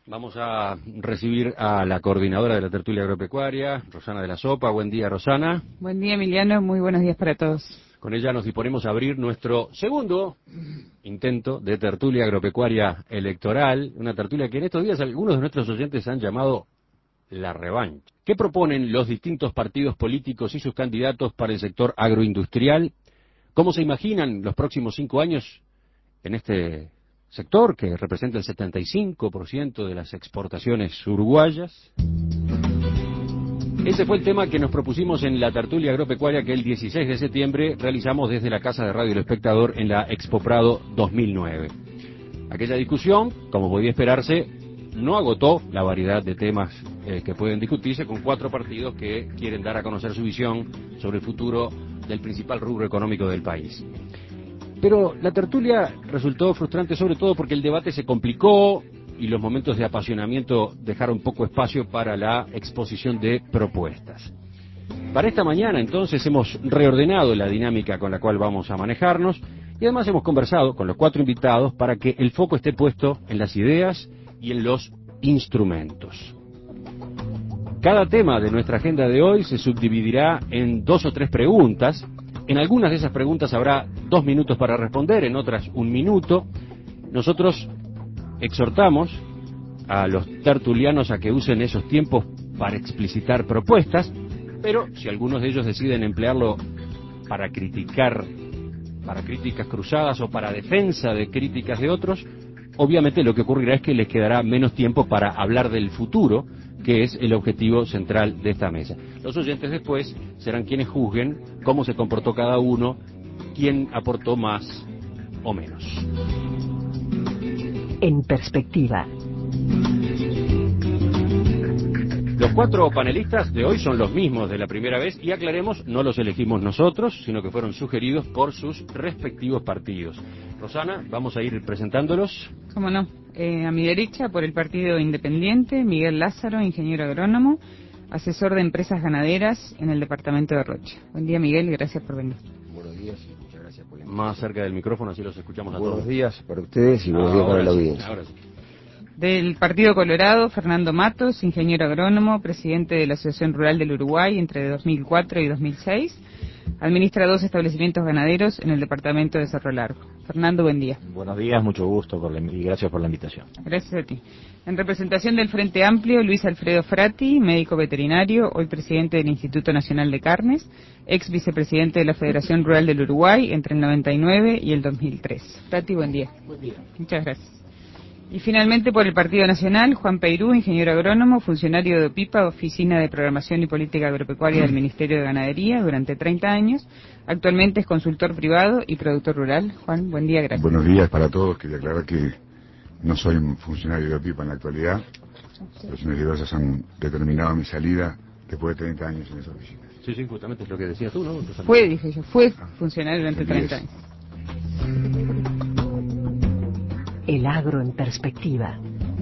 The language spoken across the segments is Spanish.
Vamos a recibir a la coordinadora de la tertulia agropecuaria, Rosana de la Sopa. Buen día, Rosana. Buen día, Emiliano. Muy buenos días para todos. Con ella nos disponemos a abrir nuestro segundo intento de tertulia agropecuaria electoral, una tertulia que en estos días algunos de nuestros oyentes han llamado la revancha. ¿Qué proponen los distintos partidos políticos y sus candidatos para el sector agroindustrial? ¿Cómo se imaginan los próximos 5 años en este sector que representa el 75% de las exportaciones uruguayas? Ese fue el tema que nos propusimos en la tertulia agropecuaria que el 16 de septiembre realizamos desde la Casa de Radio El Espectador en la Expo Prado 2009. Aquella discusión, como podía esperarse, no agotó la variedad de temas que pueden discutirse con 4 partidos que quieren dar a conocer su visión sobre el futuro del principal rubro económico del país. Pero la tertulia resultó frustrante sobre todo porque el debate se complicó y los momentos de apasionamiento dejaron poco espacio para la exposición de propuestas. Para esta mañana entonces hemos reordenado la dinámica con la cual vamos a manejarnos y además hemos conversado con los 4 invitados para que el foco esté puesto en las ideas y en los instrumentos. Cada tema de nuestra agenda de hoy se subdividirá en 2 o 3 preguntas. En algunas de esas preguntas habrá 2 minutos para responder, en otras 1 minuto. Nosotros exhortamos a los tertulianos a que usen esos tiempos para explicitar propuestas, pero si algunos de ellos deciden emplearlo para criticar, para críticas cruzadas o para defensa de críticas de otros, obviamente lo que ocurrirá es que les quedará menos tiempo para hablar del futuro, que es el objetivo central de esta mesa. Los oyentes después serán quienes juzguen cómo se comportó cada uno, quién aportó más o menos. En perspectiva. Los 4 panelistas de hoy son los mismos de la primera vez y aclaremos, no los elegimos nosotros, sino que fueron sugeridos por sus respectivos partidos. Rosana, vamos a ir presentándolos. ¿Cómo no? A mi derecha, por el Partido Independiente, Miguel Lázaro, ingeniero agrónomo, asesor de empresas ganaderas en el departamento de Rocha. Buen día, Miguel, y gracias por venir. Buenos días y muchas gracias por la invitación. Más cerca del micrófono, así los escuchamos a todos. Buenos días para ustedes y buenos días para la audiencia. Ahora sí. Del Partido Colorado, Fernando Matos, ingeniero agrónomo, presidente de la Asociación Rural del Uruguay entre 2004 y 2006. Administra 2 establecimientos ganaderos en el departamento de Cerro Largo. Fernando, buen día. Buenos días, mucho gusto y gracias por la invitación. Gracias a ti. En representación del Frente Amplio, Luis Alfredo Frati, médico veterinario, hoy presidente del Instituto Nacional de Carnes, ex vicepresidente de la Federación Rural del Uruguay entre el 99 y el 2003. Frati, buen día. Buen día. Muchas gracias. Y finalmente por el Partido Nacional, Juan Peirú, ingeniero agrónomo, funcionario de OPIPA, Oficina de Programación y Política Agropecuaria del Ministerio de Ganadería durante 30 años. Actualmente es consultor privado y productor rural. Juan, buen día, gracias. Buenos días para todos. Quería aclarar que no soy un funcionario de OPIPA en la actualidad. Situaciones diversas han determinado mi salida después de 30 años en esa oficina. Sí, justamente es lo que decías tú, ¿no? Fue funcionario durante 30 años. El agro en perspectiva.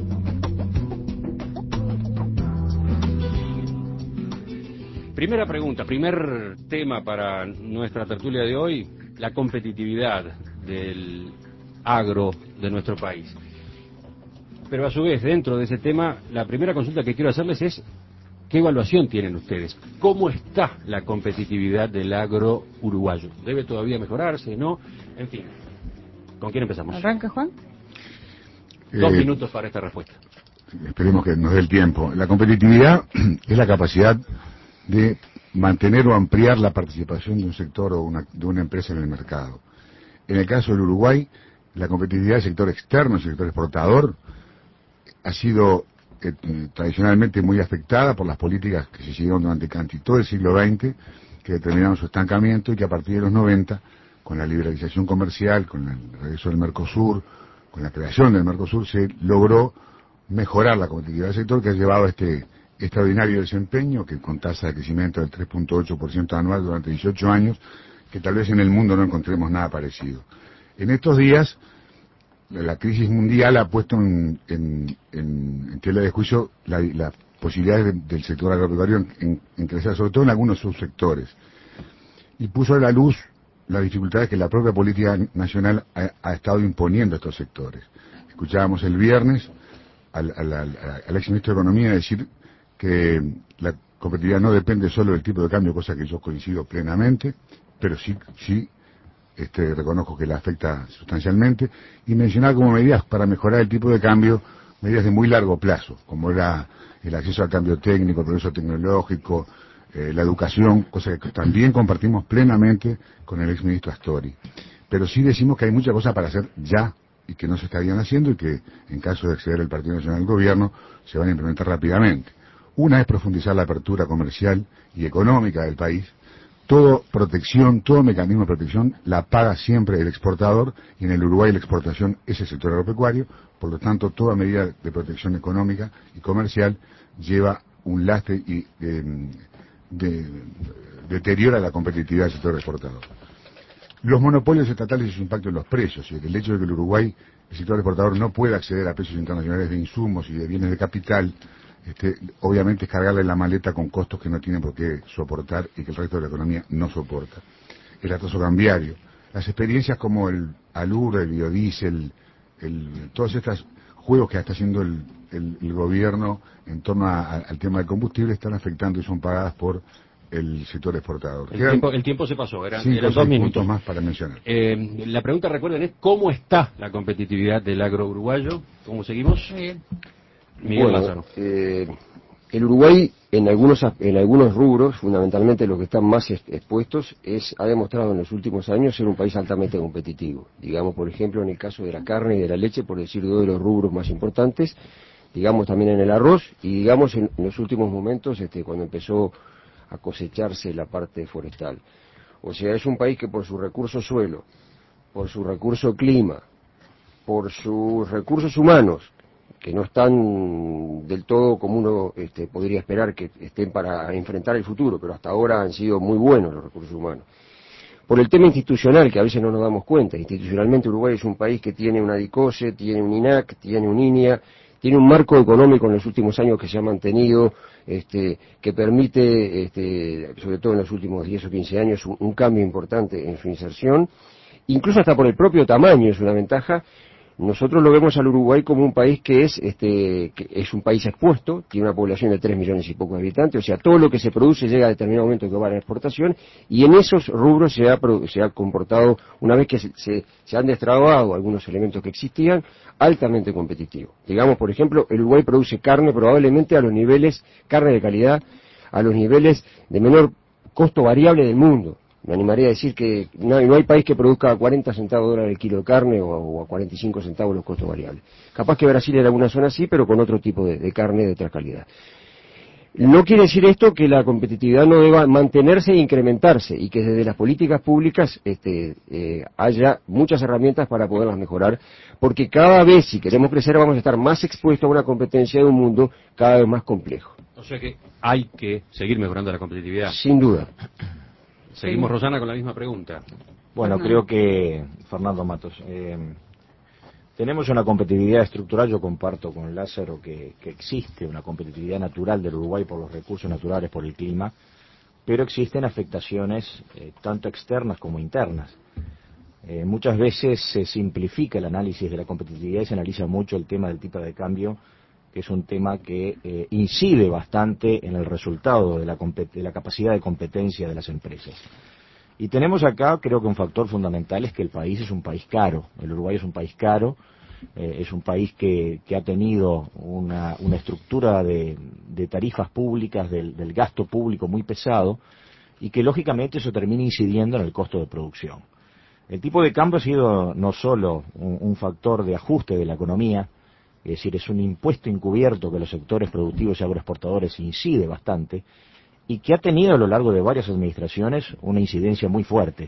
Primera pregunta, primer tema para nuestra tertulia de hoy, la competitividad del agro de nuestro país. Pero a su vez, dentro de ese tema, la primera consulta que quiero hacerles es, ¿qué evaluación tienen ustedes? ¿Cómo está la competitividad del agro uruguayo? ¿Debe todavía mejorarse? ¿No? En fin, ¿con quién empezamos? ¿Arranca, Juan? 2 minutos para esta respuesta. Esperemos que nos dé el tiempo. La competitividad es la capacidad de mantener o ampliar la participación de un sector o de una empresa en el mercado. En el caso del Uruguay, la competitividad del sector externo, el sector exportador, ha sido tradicionalmente muy afectada por las políticas que se siguieron durante casi todo el siglo XX, que determinaron su estancamiento y que a partir de los 90, con la liberalización comercial, con el regreso del Mercosur, con la creación del Mercosur, se logró mejorar la competitividad del sector, que ha llevado a este extraordinario desempeño, que con tasa de crecimiento del 3.8% anual durante 18 años, que tal vez en el mundo no encontremos nada parecido. En estos días, la crisis mundial ha puesto en tela de juicio las posibilidades del sector agropecuario en crecer, sobre todo en algunos subsectores, y puso a la luz las dificultades que la propia política nacional ha estado imponiendo a estos sectores. Escuchábamos el viernes al exministro de Economía decir que la competitividad no depende solo del tipo de cambio, cosa que yo coincido plenamente, pero sí reconozco que la afecta sustancialmente, y mencionar como medidas para mejorar el tipo de cambio, medidas de muy largo plazo, como era el acceso al cambio técnico, el progreso tecnológico, la educación, cosa que también compartimos plenamente con el exministro Astori. Pero sí decimos que hay muchas cosas para hacer ya y que no se estarían haciendo y que, en caso de acceder el Partido Nacional al Gobierno, se van a implementar rápidamente. Una es profundizar la apertura comercial y económica del país. Toda protección, todo mecanismo de protección la paga siempre el exportador, y en el Uruguay la exportación es el sector agropecuario. Por lo tanto, toda medida de protección económica y comercial lleva un lastre y deteriora la competitividad del sector exportador. Los monopolios estatales y su impacto en los precios, y el hecho de que el Uruguay, el sector exportador, no pueda acceder a precios internacionales de insumos y de bienes de capital, obviamente es cargarle la maleta con costos que no tienen por qué soportar y que el resto de la economía no soporta. El atraso cambiario, las experiencias como el ALUR, el biodiesel, todos estos juegos que está haciendo el gobierno en torno al tema del combustible están afectando y son pagadas por el sector exportador. El tiempo se pasó, eran 2 puntos minutos más para mencionar. La pregunta, recuerden, es ¿cómo está la competitividad del agro uruguayo? ¿Cómo seguimos? Miguel Lázaro. El Uruguay en algunos rubros, fundamentalmente los que están más expuestos, ha demostrado en los últimos años ser un país altamente competitivo. Digamos, por ejemplo, en el caso de la carne y de la leche, por decir dos de los rubros más importantes, digamos también en el arroz, y digamos en los últimos momentos, cuando empezó a cosecharse la parte forestal. O sea, es un país que por su recurso suelo, por su recurso clima, por sus recursos humanos, que no están del todo como uno podría esperar que estén para enfrentar el futuro, pero hasta ahora han sido muy buenos los recursos humanos. Por el tema institucional, que a veces no nos damos cuenta, institucionalmente Uruguay es un país que tiene una DICOSE, tiene un INAC, tiene un INIA, tiene un marco económico en los últimos años que se ha mantenido, que permite, sobre todo en los últimos 10 o 15 años, un cambio importante en su inserción, incluso hasta por el propio tamaño es una ventaja. Nosotros lo vemos al Uruguay como un país que es un país expuesto, tiene una población de 3 millones y poco de habitantes, o sea, todo lo que se produce llega a determinado momento que va a la exportación, y en esos rubros se ha comportado, una vez que se han destrabado algunos elementos que existían, altamente competitivo. Digamos, por ejemplo, el Uruguay produce carne probablemente a los niveles, carne de calidad, a los niveles de menor costo variable del mundo. Me animaría a decir que no hay país que produzca a 40 centavos de dólar el kilo de carne o a 45 centavos los costos variables. Capaz que Brasil en alguna zona sí, pero con otro tipo de carne de otra calidad. No quiere decir esto que la competitividad no deba mantenerse e incrementarse, y que desde las políticas públicas haya muchas herramientas para poderlas mejorar, porque cada vez, si queremos crecer, vamos a estar más expuestos a una competencia de un mundo cada vez más complejo. O sea que hay que seguir mejorando la competitividad. Sin duda. Seguimos, Rosana, con la misma pregunta. Bueno, creo que, Fernando Matos, tenemos una competitividad estructural. Yo comparto con Lázaro que existe una competitividad natural del Uruguay por los recursos naturales, por el clima, pero existen afectaciones tanto externas como internas. Muchas veces se simplifica el análisis de la competitividad y se analiza mucho el tema del tipo de cambio, que es un tema que incide bastante en el resultado de la capacidad de competencia de las empresas. Y tenemos acá, creo que un factor fundamental es que el país es un país caro. El Uruguay es un país caro, es un país que ha tenido una estructura de tarifas públicas, del gasto público muy pesado, y que lógicamente eso termina incidiendo en el costo de producción. El tipo de cambio ha sido no solo un factor de ajuste de la economía, es decir, es un impuesto encubierto que los sectores productivos y agroexportadores incide bastante, y que ha tenido a lo largo de varias administraciones una incidencia muy fuerte.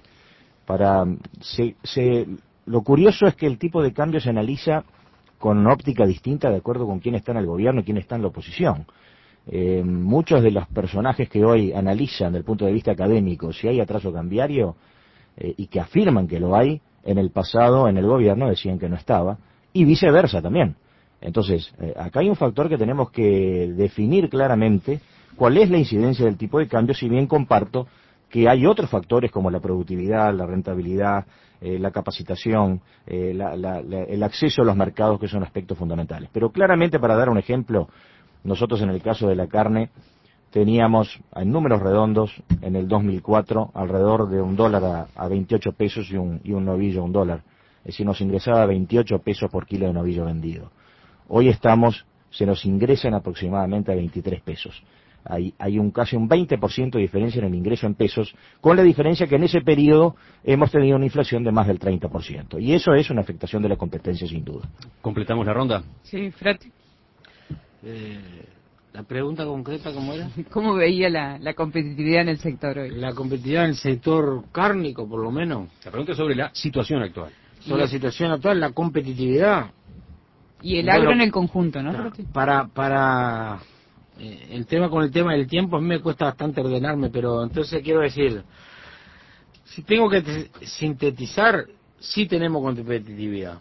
Lo curioso es que el tipo de cambio se analiza con una óptica distinta de acuerdo con quién está en el gobierno y quién está en la oposición. Muchos de los personajes que hoy analizan desde el punto de vista académico si hay atraso cambiario y que afirman que lo hay, en el pasado en el gobierno decían que no estaba, y viceversa también. Entonces, acá hay un factor que tenemos que definir claramente cuál es la incidencia del tipo de cambio, si bien comparto que hay otros factores como la productividad, la rentabilidad, la capacitación, el acceso a los mercados, que son aspectos fundamentales. Pero claramente, para dar un ejemplo, nosotros en el caso de la carne teníamos, en números redondos, en el 2004, alrededor de $1 a 28 pesos y un novillo a $1. Es decir, nos ingresaba 28 pesos por kilo de novillo vendido. Hoy se nos ingresan aproximadamente a 23 pesos. Hay casi un 20% de diferencia en el ingreso en pesos, con la diferencia que en ese periodo hemos tenido una inflación de más del 30%. Y eso es una afectación de la competencia, sin duda. ¿Completamos la ronda? Sí, Frati. La pregunta concreta, ¿cómo era? ¿Cómo veía la competitividad en el sector hoy? La competitividad en el sector cárnico, por lo menos. La pregunta es sobre la situación actual. Sobre la situación actual, la competitividad. Y el agro en el conjunto, ¿no? Para el tema del tiempo, a mí me cuesta bastante ordenarme, pero entonces quiero decir, si tengo que sintetizar, sí tenemos competitividad.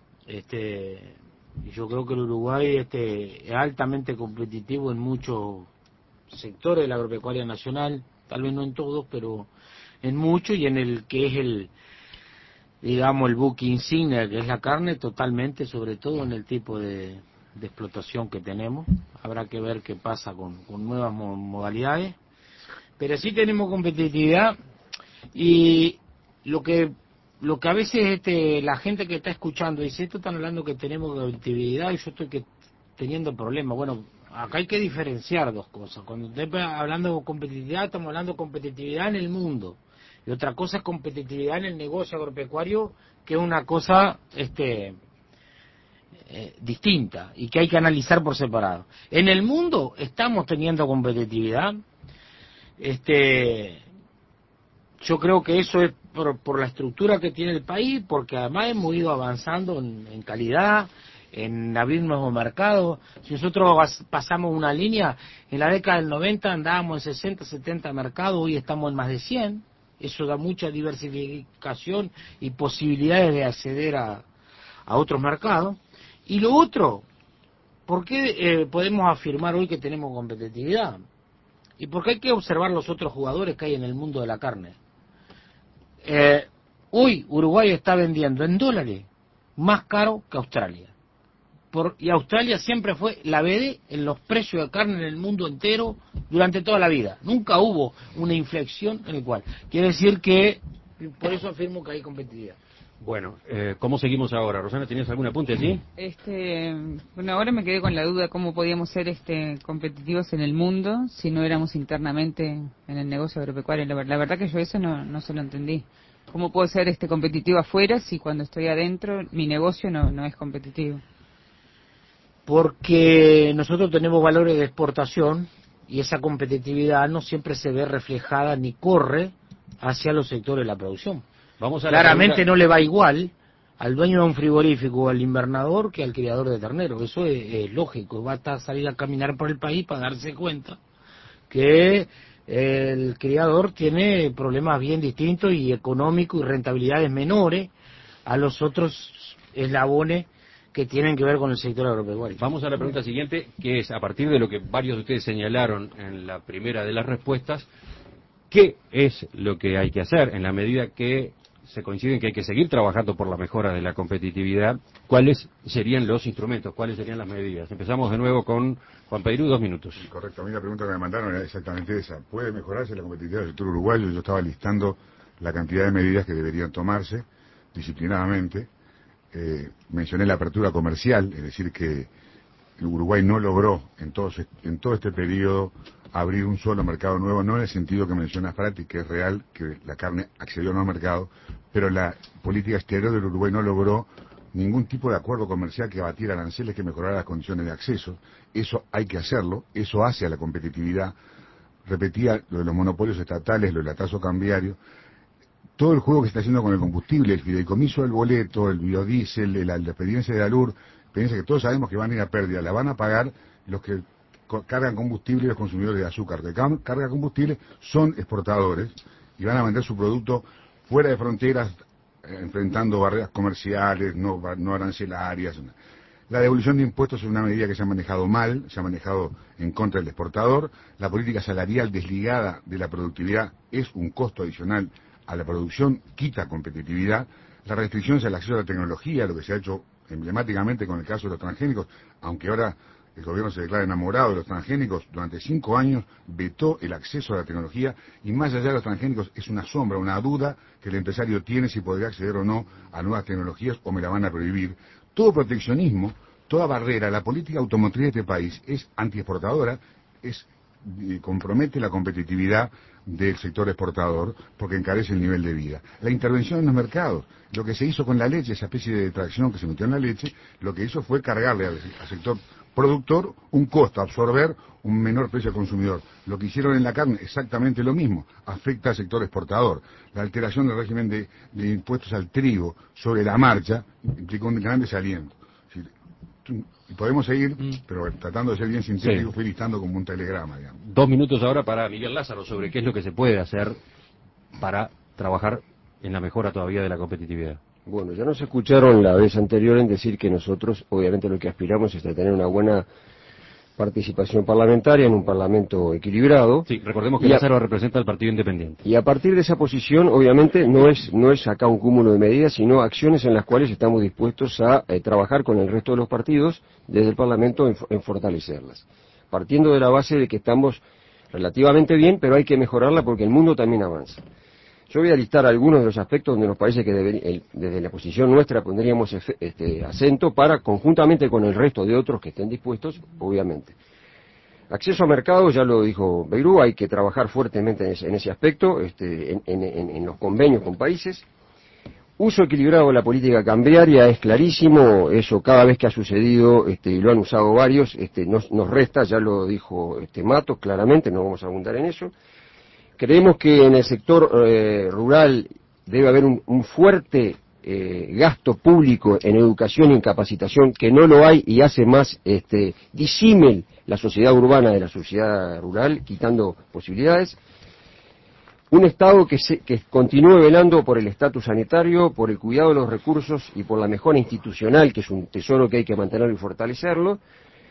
Yo creo que el Uruguay es altamente competitivo en muchos sectores de la agropecuaria nacional, tal vez no en todos, pero en muchos, y en el que es el buque insignia, que es la carne, totalmente, sobre todo en el tipo de explotación que tenemos. Habrá que ver qué pasa con nuevas modalidades, pero sí tenemos competitividad. Y lo que a veces la gente que está escuchando dice, esto están hablando que tenemos competitividad y yo estoy teniendo problemas. Bueno, acá hay que diferenciar dos cosas. Cuando estoy hablando de competitividad, estamos hablando de competitividad en el mundo, y otra cosa es competitividad en el negocio agropecuario, que es una cosa distinta y que hay que analizar por separado. En el mundo estamos teniendo competitividad. Yo creo que eso es por la estructura que tiene el país, porque además hemos ido avanzando en calidad, en abrir nuevos mercados. Si nosotros pasamos una línea, en la década del 90 andábamos en 60, 70 mercados, hoy estamos en más de 100. Eso da mucha diversificación y posibilidades de acceder a otros mercados. Y lo otro, ¿por qué podemos afirmar hoy que tenemos competitividad? Y porque hay que observar los otros jugadores que hay en el mundo de la carne. Hoy Uruguay está vendiendo en dólares más caro que Australia. Y Australia siempre fue la BD en los precios de carne en el mundo entero durante toda la vida. Nunca hubo una inflexión en el cual. Quiere decir que, por eso afirmo que hay competitividad. Bueno, ¿cómo seguimos ahora? Rosana, ¿tenías algún apunte allí? Bueno, ahora me quedé con la duda cómo podíamos ser competitivos en el mundo si no éramos internamente en el negocio agropecuario. La verdad que yo eso no se lo entendí. ¿Cómo puedo ser competitivo afuera si cuando estoy adentro mi negocio no es competitivo? Porque nosotros tenemos valores de exportación y esa competitividad no siempre se ve reflejada ni corre hacia los sectores de la producción. Claramente no le va igual al dueño de un frigorífico o al invernador que al criador de terneros. Eso es lógico. Basta salir a caminar por el país para darse cuenta que el criador tiene problemas bien distintos y económicos y rentabilidades menores a los otros eslabones que tienen que ver con el sector agropecuario. Vamos a la pregunta siguiente, que es, a partir de lo que varios de ustedes señalaron en la primera de las respuestas, ¿qué es lo que hay que hacer en la medida que se coinciden que hay que seguir trabajando por la mejora de la competitividad? ¿Cuáles serían los instrumentos? ¿Cuáles serían las medidas? Empezamos de nuevo con Juan Peirú, 2 minutos. Sí, correcto. A mí la pregunta que me mandaron era exactamente esa. ¿Puede mejorarse la competitividad del sector uruguayo? Yo estaba listando la cantidad de medidas que deberían tomarse disciplinadamente. Mencioné la apertura comercial, es decir, que el Uruguay no logró en todo este periodo abrir un solo mercado nuevo, no en el sentido que menciona Frati, que es real, que la carne accedió a nuevos mercados, pero la política exterior del Uruguay no logró ningún tipo de acuerdo comercial que abatiera aranceles, que mejorara las condiciones de acceso. Eso hay que hacerlo, eso hace a la competitividad. Repetía lo de los monopolios estatales, lo del atraso cambiario, todo el juego que se está haciendo con el combustible, el fideicomiso del boleto, el biodiesel, la experiencia de Alur, experiencia que todos sabemos que van a ir a pérdida, la van a pagar los que cargan combustible y los consumidores de azúcar. Que cargan combustible son exportadores y van a vender su producto fuera de fronteras, enfrentando barreras comerciales, no arancelarias. La devolución de impuestos es una medida que se ha manejado mal, se ha manejado en contra del exportador. La política salarial desligada de la productividad es un costo adicional a la producción, quita competitividad. Las restricciones al acceso a la tecnología, lo que se ha hecho emblemáticamente con el caso de los transgénicos, aunque ahora el gobierno se declara enamorado de los transgénicos, durante 5 años vetó el acceso a la tecnología, y más allá de los transgénicos es una sombra, una duda que el empresario tiene si podría acceder o no a nuevas tecnologías o me la van a prohibir. Todo proteccionismo, toda barrera, la política automotriz de este país es antiexportadora, compromete la competitividad del sector exportador porque encarece el nivel de vida. La intervención en los mercados, lo que se hizo con la leche, esa especie de tracción que se metió en la leche, lo que hizo fue cargarle al sector productor un costo, absorber un menor precio al consumidor. Lo que hicieron en la carne, exactamente lo mismo, afecta al sector exportador. La alteración del régimen de impuestos al trigo sobre la marcha implicó un gran desaliento. Y podemos seguir, pero tratando de ser bien sintético, fui listando como un telegrama, digamos. 2 minutos ahora para Miguel Lázaro sobre qué es lo que se puede hacer para trabajar en la mejora todavía de la competitividad. Bueno, ya nos escucharon la vez anterior en decir que nosotros, obviamente, lo que aspiramos es a tener una buena participación parlamentaria en un parlamento equilibrado. Sí, recordemos que Lázaro representa al Partido Independiente. Y a partir de esa posición, obviamente, no es acá un cúmulo de medidas, sino acciones en las cuales estamos dispuestos a trabajar con el resto de los partidos desde el Parlamento en fortalecerlas. Partiendo de la base de que estamos relativamente bien, pero hay que mejorarla porque el mundo también avanza. Yo voy a listar algunos de los aspectos donde nos parece que desde la posición nuestra pondríamos acento para, conjuntamente con el resto de otros que estén dispuestos, obviamente. Acceso a mercado, ya lo dijo Beirú, hay que trabajar fuertemente en ese aspecto, en los convenios con países. Uso equilibrado de la política cambiaria es clarísimo, eso cada vez que ha sucedido, y lo han usado varios, nos resta, ya lo dijo Matos claramente, no vamos a abundar en eso. Creemos que en el sector rural debe haber un fuerte gasto público en educación y en capacitación, que no lo hay y hace más disímil la sociedad urbana de la sociedad rural, quitando posibilidades. Un Estado que continúe velando por el estatus sanitario, por el cuidado de los recursos y por la mejora institucional, que es un tesoro que hay que mantenerlo y fortalecerlo.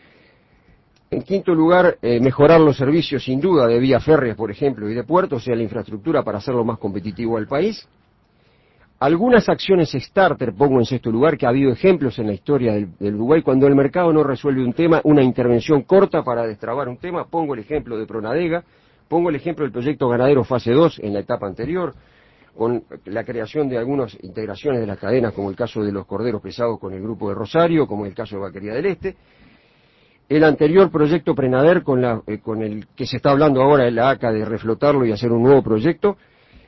En quinto lugar, mejorar los servicios, sin duda, de vías férreas, por ejemplo, y de puertos, o sea, la infraestructura para hacerlo más competitivo al país. Algunas acciones starter, pongo en sexto lugar, que ha habido ejemplos en la historia del Uruguay, cuando el mercado no resuelve un tema, una intervención corta para destrabar un tema. Pongo el ejemplo de Pronadega, pongo el ejemplo del proyecto ganadero fase 2 en la etapa anterior, con la creación de algunas integraciones de las cadenas, como el caso de los corderos pesados con el grupo de Rosario, como el caso de Vaquería del Este. El anterior proyecto Prenader, con el que se está hablando ahora en la ACA de reflotarlo y hacer un nuevo proyecto.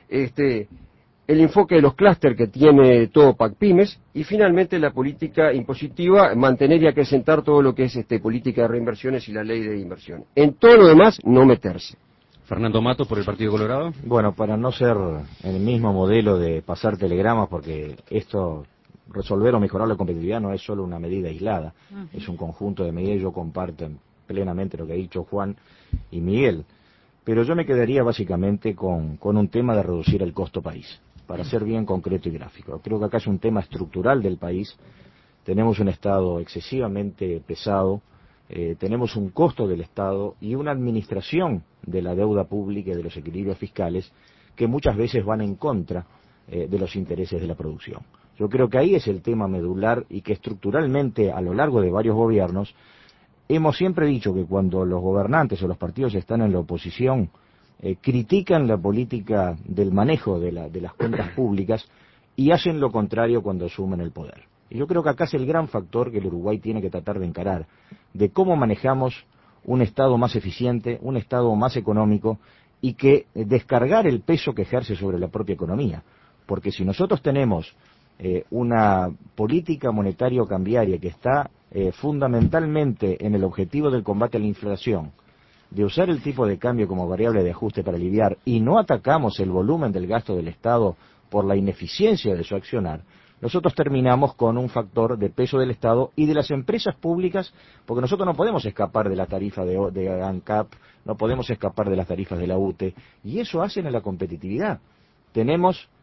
El enfoque de los clústeres que tiene todo PACPymes, y finalmente la política impositiva, mantener y acrecentar todo lo que es política de reinversiones y la ley de inversión. En todo lo demás, no meterse. Fernando Matos, por el Partido Colorado. Bueno, para no ser el mismo modelo de pasar telegramas, porque esto, resolver o mejorar la competitividad no es solo una medida aislada, es un conjunto de medidas. Yo comparto plenamente lo que ha dicho Juan y Miguel, pero yo me quedaría básicamente con un tema de reducir el costo país, para ser bien concreto y gráfico. Creo que acá es un tema estructural del país. Tenemos un Estado excesivamente pesado, tenemos un costo del Estado y una administración de la deuda pública y de los equilibrios fiscales que muchas veces van en contra de los intereses de la producción. Yo creo que ahí es el tema medular, y que estructuralmente a lo largo de varios gobiernos hemos siempre dicho que cuando los gobernantes o los partidos están en la oposición critican la política del manejo de las cuentas públicas y hacen lo contrario cuando asumen el poder. Y yo creo que acá es el gran factor que el Uruguay tiene que tratar de encarar, de cómo manejamos un Estado más eficiente, un Estado más económico, y que descargar el peso que ejerce sobre la propia economía. Porque si nosotros tenemos una política monetario-cambiaria que está fundamentalmente en el objetivo del combate a la inflación, de usar el tipo de cambio como variable de ajuste para aliviar, y no atacamos el volumen del gasto del Estado por la ineficiencia de su accionar, nosotros terminamos con un factor de peso del Estado y de las empresas públicas, porque nosotros no podemos escapar de la tarifa de ANCAP, no podemos escapar de las tarifas de la UTE, y eso hacen a la competitividad. Tenemos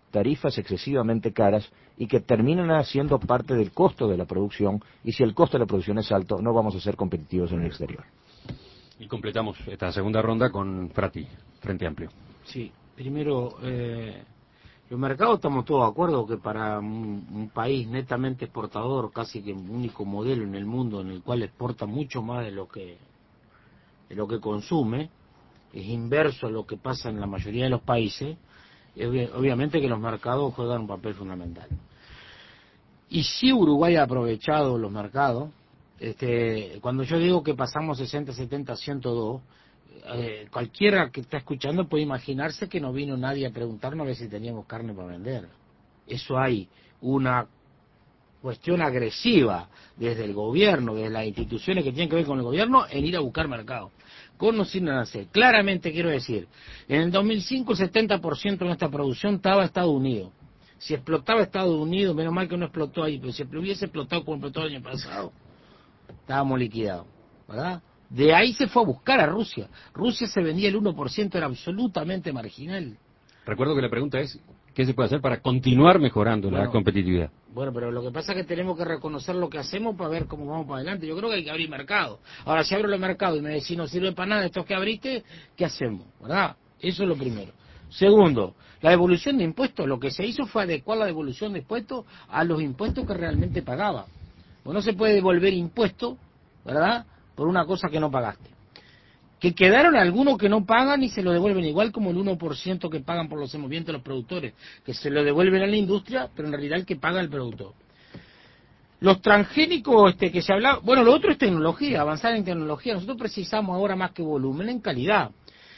tarifas excesivamente caras y que terminan siendo parte del costo de la producción, y si el costo de la producción es alto, no vamos a ser competitivos en el exterior. Y completamos esta segunda ronda con Frati, Frente Amplio. Sí, primero, los mercados estamos todos de acuerdo que para un país netamente exportador, casi que un único modelo en el mundo en el cual exporta mucho más de lo que consume, es inverso a lo que pasa en la mayoría de los países, obviamente que los mercados juegan un papel fundamental. Y si Uruguay ha aprovechado los mercados, cuando yo digo que pasamos 60, 70, 102, cualquiera que está escuchando puede imaginarse que no vino nadie a preguntarnos a ver si teníamos carne para vender. Eso hay una cuestión agresiva desde el gobierno, desde las instituciones que tienen que ver con el gobierno, en ir a buscar mercado. Con o sin nacer. Claramente quiero decir, en el 2005 el 70% de nuestra producción estaba Estados Unidos. Si explotaba Estados Unidos, menos mal que no explotó ahí, pero si hubiese explotado como explotó el año pasado, estábamos liquidados, ¿verdad? De ahí se fue a buscar a Rusia. Rusia se vendía el 1%, era absolutamente marginal. Recuerdo que la pregunta es, ¿qué se puede hacer para continuar mejorando la competitividad? Bueno, pero lo que pasa es que tenemos que reconocer lo que hacemos para ver cómo vamos para adelante. Yo creo que hay que abrir mercado. Ahora, si abro los mercados y me decís no sirve para nada estos que abriste, ¿qué hacemos? ¿Verdad? Eso es lo primero. Segundo, la devolución de impuestos. Lo que se hizo fue adecuar la devolución de impuestos a los impuestos que realmente pagaba. Pues no se puede devolver impuestos, ¿verdad?, por una cosa que no pagaste. Que quedaron algunos que no pagan y se lo devuelven igual, como el 1% que pagan por los movimientos de los productores, que se lo devuelven a la industria, pero en realidad el que paga es el productor. Los transgénicos que se hablaba, bueno, lo otro es tecnología, avanzar en tecnología. Nosotros precisamos ahora más que volumen, en calidad.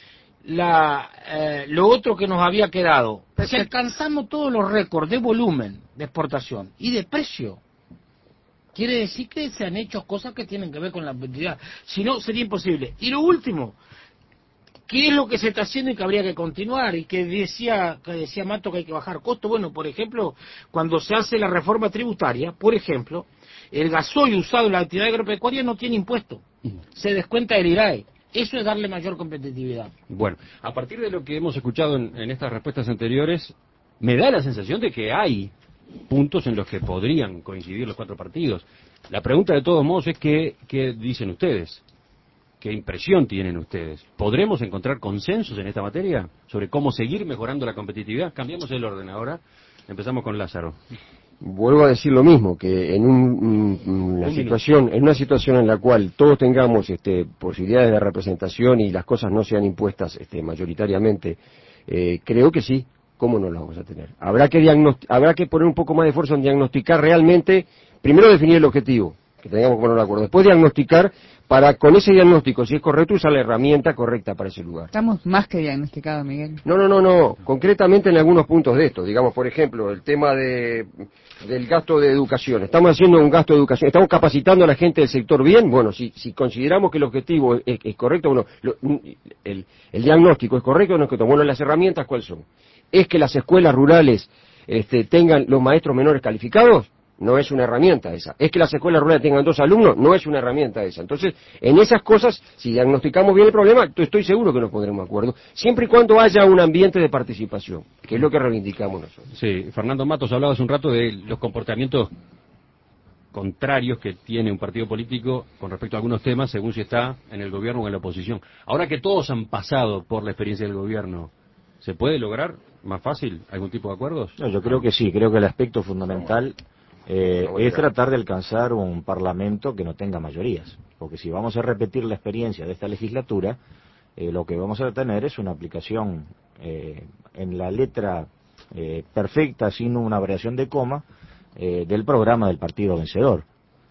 Lo otro que nos había quedado, si alcanzamos todos los récords de volumen de exportación y de precio, quiere decir que se han hecho cosas que tienen que ver con la competitividad. Si no, sería imposible. Y lo último, ¿qué es lo que se está haciendo y que habría que continuar? Y que decía Mato que hay que bajar costos. Bueno, por ejemplo, cuando se hace la reforma tributaria, por ejemplo, el gasoil usado en la actividad agropecuaria no tiene impuesto. Se descuenta del IRAE. Eso es darle mayor competitividad. Bueno, a partir de lo que hemos escuchado en estas respuestas anteriores, me da la sensación de que hay puntos en los que podrían coincidir los cuatro partidos. La pregunta de todos modos es ¿qué dicen ustedes? ¿Qué impresión tienen ustedes? ¿Podremos encontrar consensos en esta materia sobre cómo seguir mejorando la competitividad? Cambiamos el orden ahora. Empezamos con Lázaro. Vuelvo a decir lo mismo, que en una situación en la cual todos tengamos posibilidades de representación y las cosas no sean impuestas mayoritariamente, creo que sí. ¿Cómo no las vamos a tener? Habrá que poner un poco más de esfuerzo en diagnosticar realmente, primero definir el objetivo, que tengamos que poner de acuerdo, después diagnosticar para con ese diagnóstico, si es correcto, usar la herramienta correcta para ese lugar. Estamos más que diagnosticados, Miguel. No, concretamente en algunos puntos de esto, digamos, por ejemplo, el tema del gasto de educación. Estamos haciendo un gasto de educación, estamos capacitando a la gente del sector bien. Bueno, si consideramos que el objetivo es correcto, bueno, el diagnóstico es correcto, no es correcto. Bueno, las herramientas, ¿cuáles son? ¿Es que las escuelas rurales tengan los maestros menores calificados? No es una herramienta esa. ¿Es que las escuelas rurales tengan 2 alumnos? No es una herramienta esa. Entonces, en esas cosas, si diagnosticamos bien el problema, estoy seguro que nos pondremos de acuerdo, siempre y cuando haya un ambiente de participación, que es lo que reivindicamos nosotros. Sí, Fernando Matos hablaba hace un rato de los comportamientos contrarios que tiene un partido político con respecto a algunos temas, según si está en el gobierno o en la oposición. Ahora que todos han pasado por la experiencia del gobierno, ¿se puede lograr más fácil algún tipo de acuerdos? No, yo creo que sí, creo que el aspecto fundamental es tratar de alcanzar un parlamento que no tenga mayorías, porque si vamos a repetir la experiencia de esta legislatura, lo que vamos a tener es una aplicación en la letra perfecta, sin una variación de coma, del programa del partido vencedor.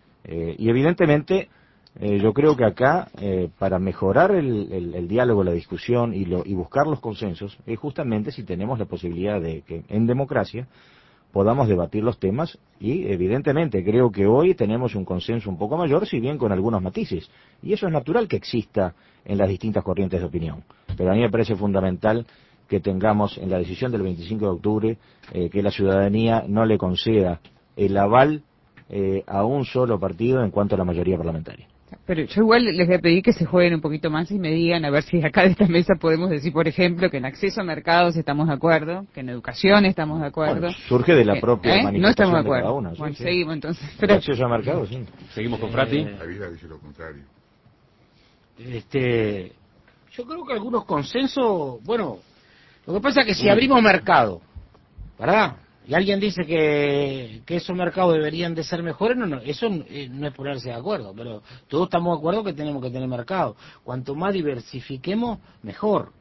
Y evidentemente yo creo que acá, para mejorar el diálogo, la discusión y buscar los consensos, es justamente si tenemos la posibilidad de que en democracia podamos debatir los temas, y evidentemente creo que hoy tenemos un consenso un poco mayor, si bien con algunos matices, y eso es natural que exista en las distintas corrientes de opinión, pero a mí me parece fundamental que tengamos en la decisión del 25 de octubre que la ciudadanía no le conceda el aval a un solo partido en cuanto a la mayoría parlamentaria. Pero yo igual les voy a pedir que se jueguen un poquito más y me digan, a ver si acá de esta mesa podemos decir, por ejemplo, que en acceso a mercados estamos de acuerdo, que en educación estamos de acuerdo. Bueno, surge de la propia manifestación no estamos de de cada acuerdo. una. Bueno, sí. seguimos entonces. El acceso a mercados, sí. Seguimos con Frati. La vida dice lo contrario. Yo creo que algunos consensos, bueno, lo que pasa es que si abrimos mercado, ¿verdad? Y alguien dice que esos mercados deberían de ser mejores, eso no es ponerse de acuerdo, pero todos estamos de acuerdo que tenemos que tener mercado. Cuanto más diversifiquemos, mejor.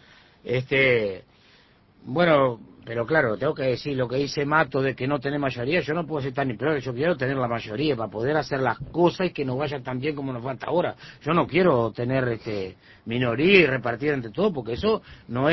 Bueno, pero claro, tengo que decir lo que dice Mato de que no tener mayoría, yo no puedo ser tan implorable, yo quiero tener la mayoría para poder hacer las cosas y que nos vaya tan bien como nos falta ahora. Yo no quiero tener minoría y repartir entre todos, porque eso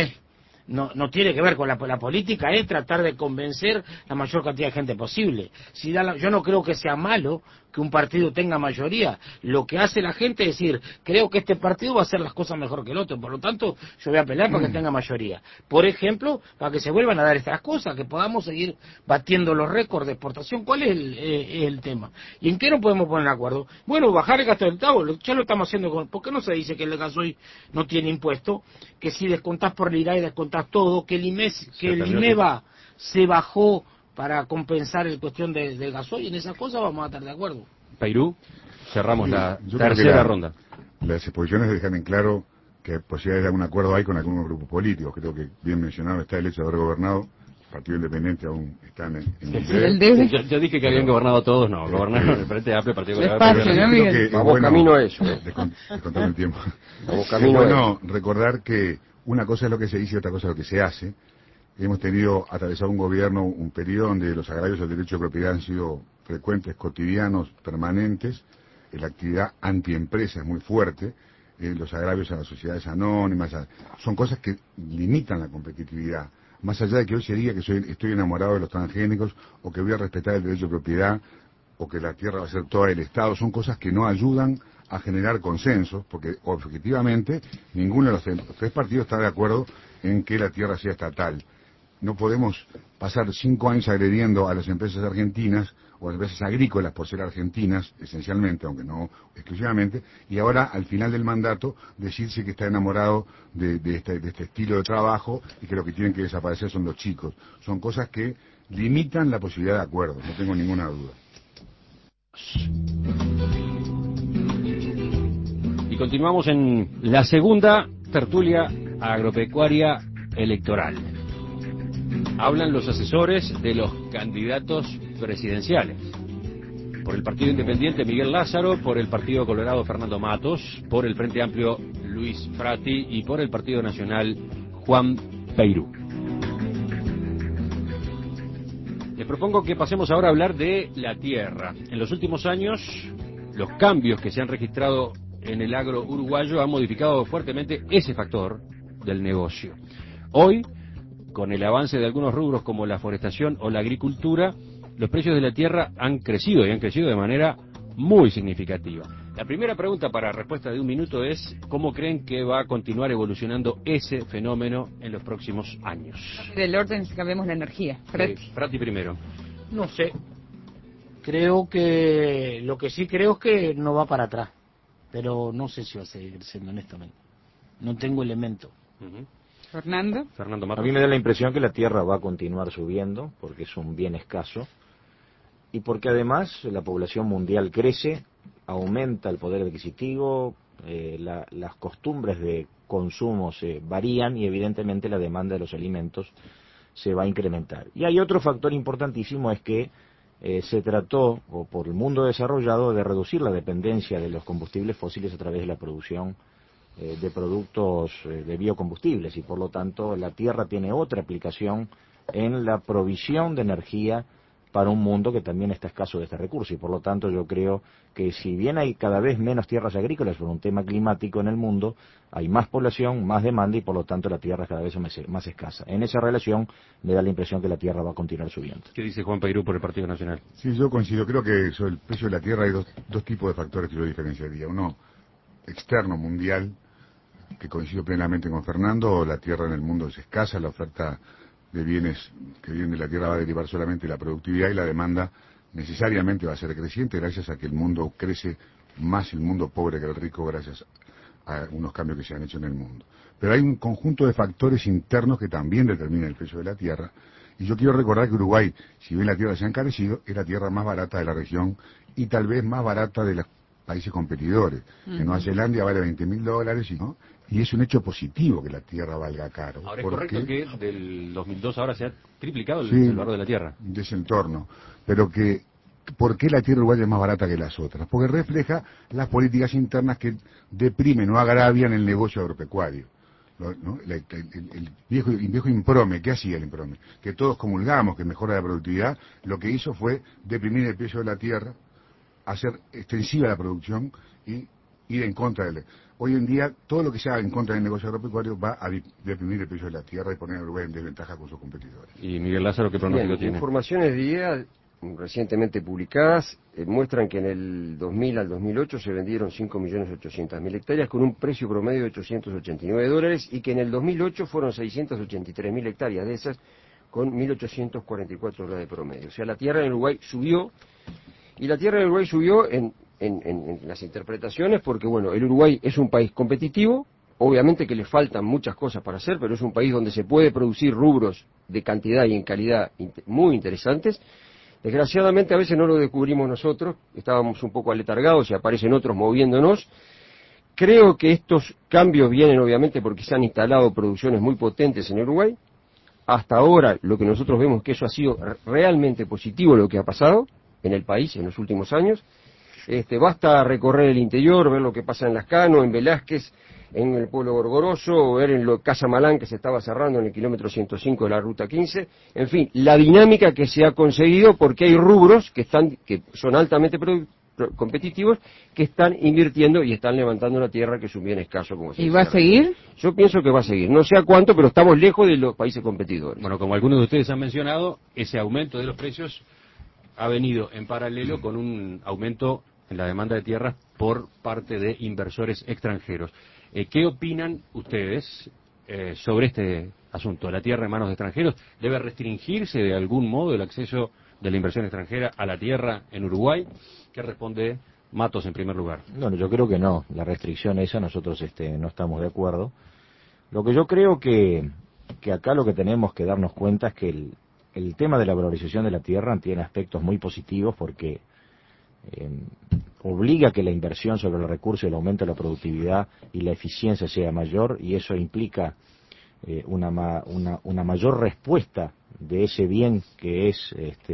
no tiene que ver con la política, es tratar de convencer la mayor cantidad de gente posible. Yo no creo que sea malo que un partido tenga mayoría. Lo que hace la gente es decir, creo que este partido va a hacer las cosas mejor que el otro, por lo tanto yo voy a pelear para que tenga mayoría. Por ejemplo, para que se vuelvan a dar estas cosas, que podamos seguir batiendo los récords de exportación. ¿Cuál es el tema? ¿Y en qué no podemos poner de acuerdo? Bueno, bajar el gasto del Estado, ya lo estamos haciendo ¿por qué no se dice que el gasoil no tiene impuesto? Que si descontás por el IRAI descontás todo, que el IMEVA se bajó para compensar el cuestión del gasoil, en esas cosas vamos a estar de acuerdo. Peirú, cerramos la Yo creo que tercera ronda. Las exposiciones dejan en claro que posibilidades de algún acuerdo hay con algunos grupos políticos. Creo que bien mencionado está el hecho de haber gobernado. El Partido Independiente aún están en Yo dije que habían gobernado todos, no, gobernaron el Frente Amplio, Partido Despacio, ¿no, Miguel? Vamos camino a eso. Descontame el tiempo. Vamos camino a eso. Bueno, recordar que una cosa es lo que se dice y otra cosa es lo que se hace. Hemos atravesado un gobierno, un periodo donde los agravios al derecho de propiedad han sido frecuentes, cotidianos, permanentes. La actividad antiempresa es muy fuerte. Los agravios a las sociedades anónimas, son cosas que limitan la competitividad. Más allá de que hoy se diga que estoy enamorado de los transgénicos, o que voy a respetar el derecho de propiedad, o que la tierra va a ser toda del Estado, son cosas que no ayudan a generar consensos, porque objetivamente ninguno de los tres partidos está de acuerdo en que la tierra sea estatal. No podemos pasar 5 años agrediendo a las empresas argentinas o a las empresas agrícolas por ser argentinas, esencialmente, aunque no exclusivamente, y ahora, al final del mandato, decirse que está enamorado de este estilo de trabajo y que lo que tienen que desaparecer son los chicos. Son cosas que limitan la posibilidad de acuerdo, no tengo ninguna duda. Y continuamos en la segunda tertulia agropecuaria electoral. Hablan los asesores de los candidatos presidenciales. Por el Partido Independiente, Miguel Lázaro; por el Partido Colorado, Fernando Matos; por el Frente Amplio, Luis Frati; y por el Partido Nacional, Juan Peirú. Les propongo que pasemos ahora a hablar de la tierra. En los últimos años, los cambios que se han registrado en el agro uruguayo han modificado fuertemente ese factor del negocio. Hoy, con el avance de algunos rubros como la forestación o la agricultura, los precios de la tierra han crecido, y han crecido de manera muy significativa. La primera pregunta para respuesta de un minuto es: ¿cómo creen que va a continuar evolucionando ese fenómeno en los próximos años? Del orden, si cambiamos la energía. Frati primero. No sé. Lo que sí creo es que no va para atrás. Pero no sé si va a seguir creciendo, honestamente. No tengo elemento. Fernando Matos. A mí me da la impresión que la tierra va a continuar subiendo, porque es un bien escaso, y porque además la población mundial crece, aumenta el poder adquisitivo, las costumbres de consumo se varían, y evidentemente la demanda de los alimentos se va a incrementar. Y hay otro factor importantísimo, es que se trató, o por el mundo desarrollado, de reducir la dependencia de los combustibles fósiles a través de la producción de productos de biocombustibles, y por lo tanto la tierra tiene otra aplicación en la provisión de energía para un mundo que también está escaso de este recurso, y por lo tanto yo creo que si bien hay cada vez menos tierras agrícolas por un tema climático en el mundo, hay más población, más demanda, y por lo tanto la tierra es cada vez más escasa. En esa relación me da la impresión que la tierra va a continuar subiendo. ¿Qué dice Juan Peirú por el Partido Nacional? Sí, yo coincido. Creo que sobre el precio de la tierra hay dos tipos de factores que yo diferenciaría. Uno externo, mundial, que coincido plenamente con Fernando. La tierra en el mundo es escasa, la oferta de bienes que vienen de la tierra va a derivar solamente de la productividad, y la demanda necesariamente va a ser creciente gracias a que el mundo crece más el mundo pobre que el rico gracias a unos cambios que se han hecho en el mundo. Pero hay un conjunto de factores internos que también determinan el precio de la tierra. Y yo quiero recordar que Uruguay, si bien la tierra se ha encarecido, es la tierra más barata de la región y tal vez más barata de los países competidores. En Nueva Zelanda vale $20.000 ¿no? Y es un hecho positivo que la tierra valga caro. Ahora, ¿es correcto que del 2002 ahora se ha triplicado sí, el valor de la tierra? De ese entorno. Pero que, ¿por qué la tierra uruguaya es más barata que las otras? Porque refleja las políticas internas que deprimen o agravian el negocio agropecuario. ¿No? El viejo INPROME, ¿qué hacía el INPROME? Que todos comulgamos que mejora la productividad, lo que hizo fue deprimir el precio de la tierra, hacer extensiva la producción y ir en contra de él. Hoy en día, todo lo que se haga en contra del negocio agropecuario va a deprimir el precio de la tierra y poner a Uruguay en desventaja con sus competidores. Y Miguel Lázaro, ¿qué pronóstico tiene? Informaciones de IEA recientemente publicadas muestran que en el 2000 al 2008 se vendieron 5.800.000 hectáreas con un precio promedio de $889 y que en el 2008 fueron 683.000 hectáreas de esas con $1.844 de promedio. O sea, la tierra en Uruguay subió, y la tierra en Uruguay subió en las interpretaciones porque, bueno, el Uruguay es un país competitivo, obviamente que le faltan muchas cosas para hacer, pero es un país donde se puede producir rubros de cantidad y en calidad muy interesantes. Desgraciadamente a veces no lo descubrimos nosotros, estábamos un poco aletargados y aparecen otros moviéndonos. Creo que estos cambios vienen obviamente porque se han instalado producciones muy potentes en Uruguay. Hasta ahora lo que nosotros vemos es que eso ha sido realmente positivo lo que ha pasado en el país en los últimos años. Basta recorrer el interior, ver lo que pasa en Lascano, en Velázquez, en el pueblo Gorgoroso, o ver en Casa Malán que se estaba cerrando en el kilómetro 105 de la ruta 15, en fin, la dinámica que se ha conseguido porque hay rubros que son altamente competitivos, que están invirtiendo y están levantando la tierra, que es un bien escaso, como se dice. ¿Y va a seguir? Yo pienso que va a seguir, no sé a cuánto, pero estamos lejos de los países competidores. Bueno, como algunos de ustedes han mencionado, ese aumento de los precios ha venido en paralelo con un aumento en la demanda de tierras por parte de inversores extranjeros. ¿Qué opinan ustedes sobre este asunto? ¿La tierra en manos de extranjeros debe restringirse de algún modo el acceso de la inversión extranjera a la tierra en Uruguay? ¿Qué responde Matos en primer lugar? Bueno, yo creo que no. La restricción esa nosotros no estamos de acuerdo. Lo que yo creo que acá lo que tenemos que darnos cuenta es que el tema de la valorización de la tierra tiene aspectos muy positivos porque obliga a que la inversión sobre los recursos, el aumento de la productividad y la eficiencia sea mayor, y eso implica una mayor respuesta de ese bien que es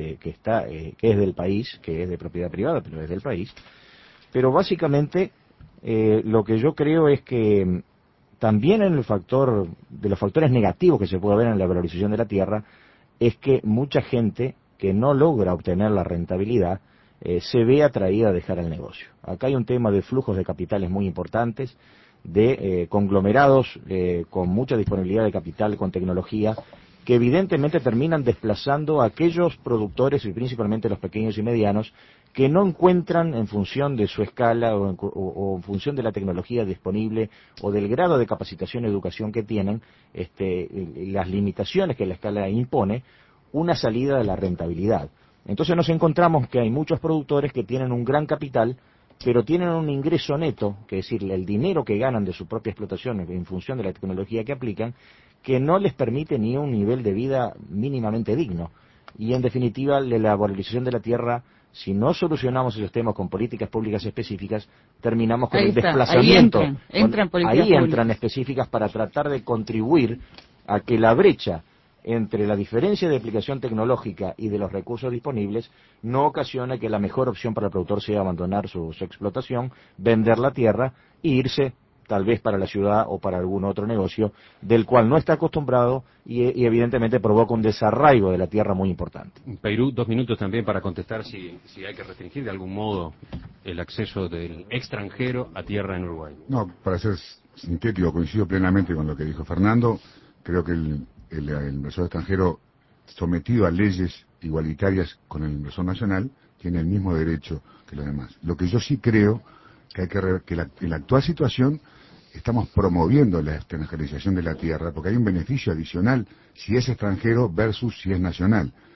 del país, que es de propiedad privada, pero es del país. Pero básicamente lo que yo creo es que también en el factor de los factores negativos que se puede ver en la valorización de la tierra es que mucha gente que no logra obtener la rentabilidad se ve atraída a dejar el negocio. Acá hay un tema de flujos de capitales muy importantes, de conglomerados con mucha disponibilidad de capital, con tecnología, que evidentemente terminan desplazando a aquellos productores, y principalmente los pequeños y medianos, que no encuentran en función de su escala o en función de la tecnología disponible o del grado de capacitación y educación que tienen, las limitaciones que la escala impone, una salida de la rentabilidad. Entonces nos encontramos que hay muchos productores que tienen un gran capital, pero tienen un ingreso neto, que es decir, el dinero que ganan de su propia explotación en función de la tecnología que aplican, que no les permite ni un nivel de vida mínimamente digno. Y en definitiva, la valorización de la tierra, si no solucionamos esos temas con políticas públicas específicas, terminamos con el desplazamiento. Ahí entran políticas ahí entran públicas específicas para tratar de contribuir a que la brecha entre la diferencia de aplicación tecnológica y de los recursos disponibles no ocasiona que la mejor opción para el productor sea abandonar su explotación, vender la tierra e irse tal vez para la ciudad o para algún otro negocio del cual no está acostumbrado y evidentemente provoca un desarraigo de la tierra muy importante. Peirú, 2 minutos también para contestar si hay que restringir de algún modo el acceso del extranjero a tierra en Uruguay. No, para ser sintético, coincido plenamente con lo que dijo Fernando. Creo que el inversor extranjero sometido a leyes igualitarias con el inversor nacional tiene el mismo derecho que los demás. Lo que yo sí creo que en la actual situación estamos promoviendo la extranjerización de la tierra porque hay un beneficio adicional si es extranjero versus si es nacional.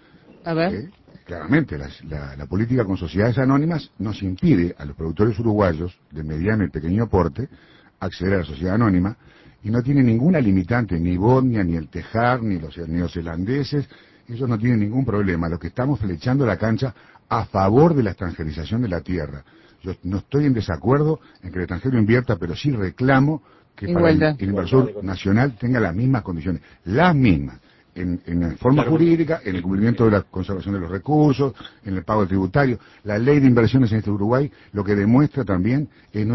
A ver. Claramente, la política con sociedades anónimas nos impide a los productores uruguayos de mediano y pequeño porte acceder a la sociedad anónima y no tiene ninguna limitante, ni Bosnia, ni el Tejar, ni los neozelandeses, ellos no tienen ningún problema. Lo que estamos flechando la cancha a favor de la extranjerización de la tierra. Yo no estoy en desacuerdo en que el extranjero invierta, pero sí reclamo que para el inversor nacional tenga las mismas condiciones, las mismas. En forma jurídica, en el cumplimiento de la conservación de los recursos, en el pago tributario. La ley de inversiones en este Uruguay lo que demuestra también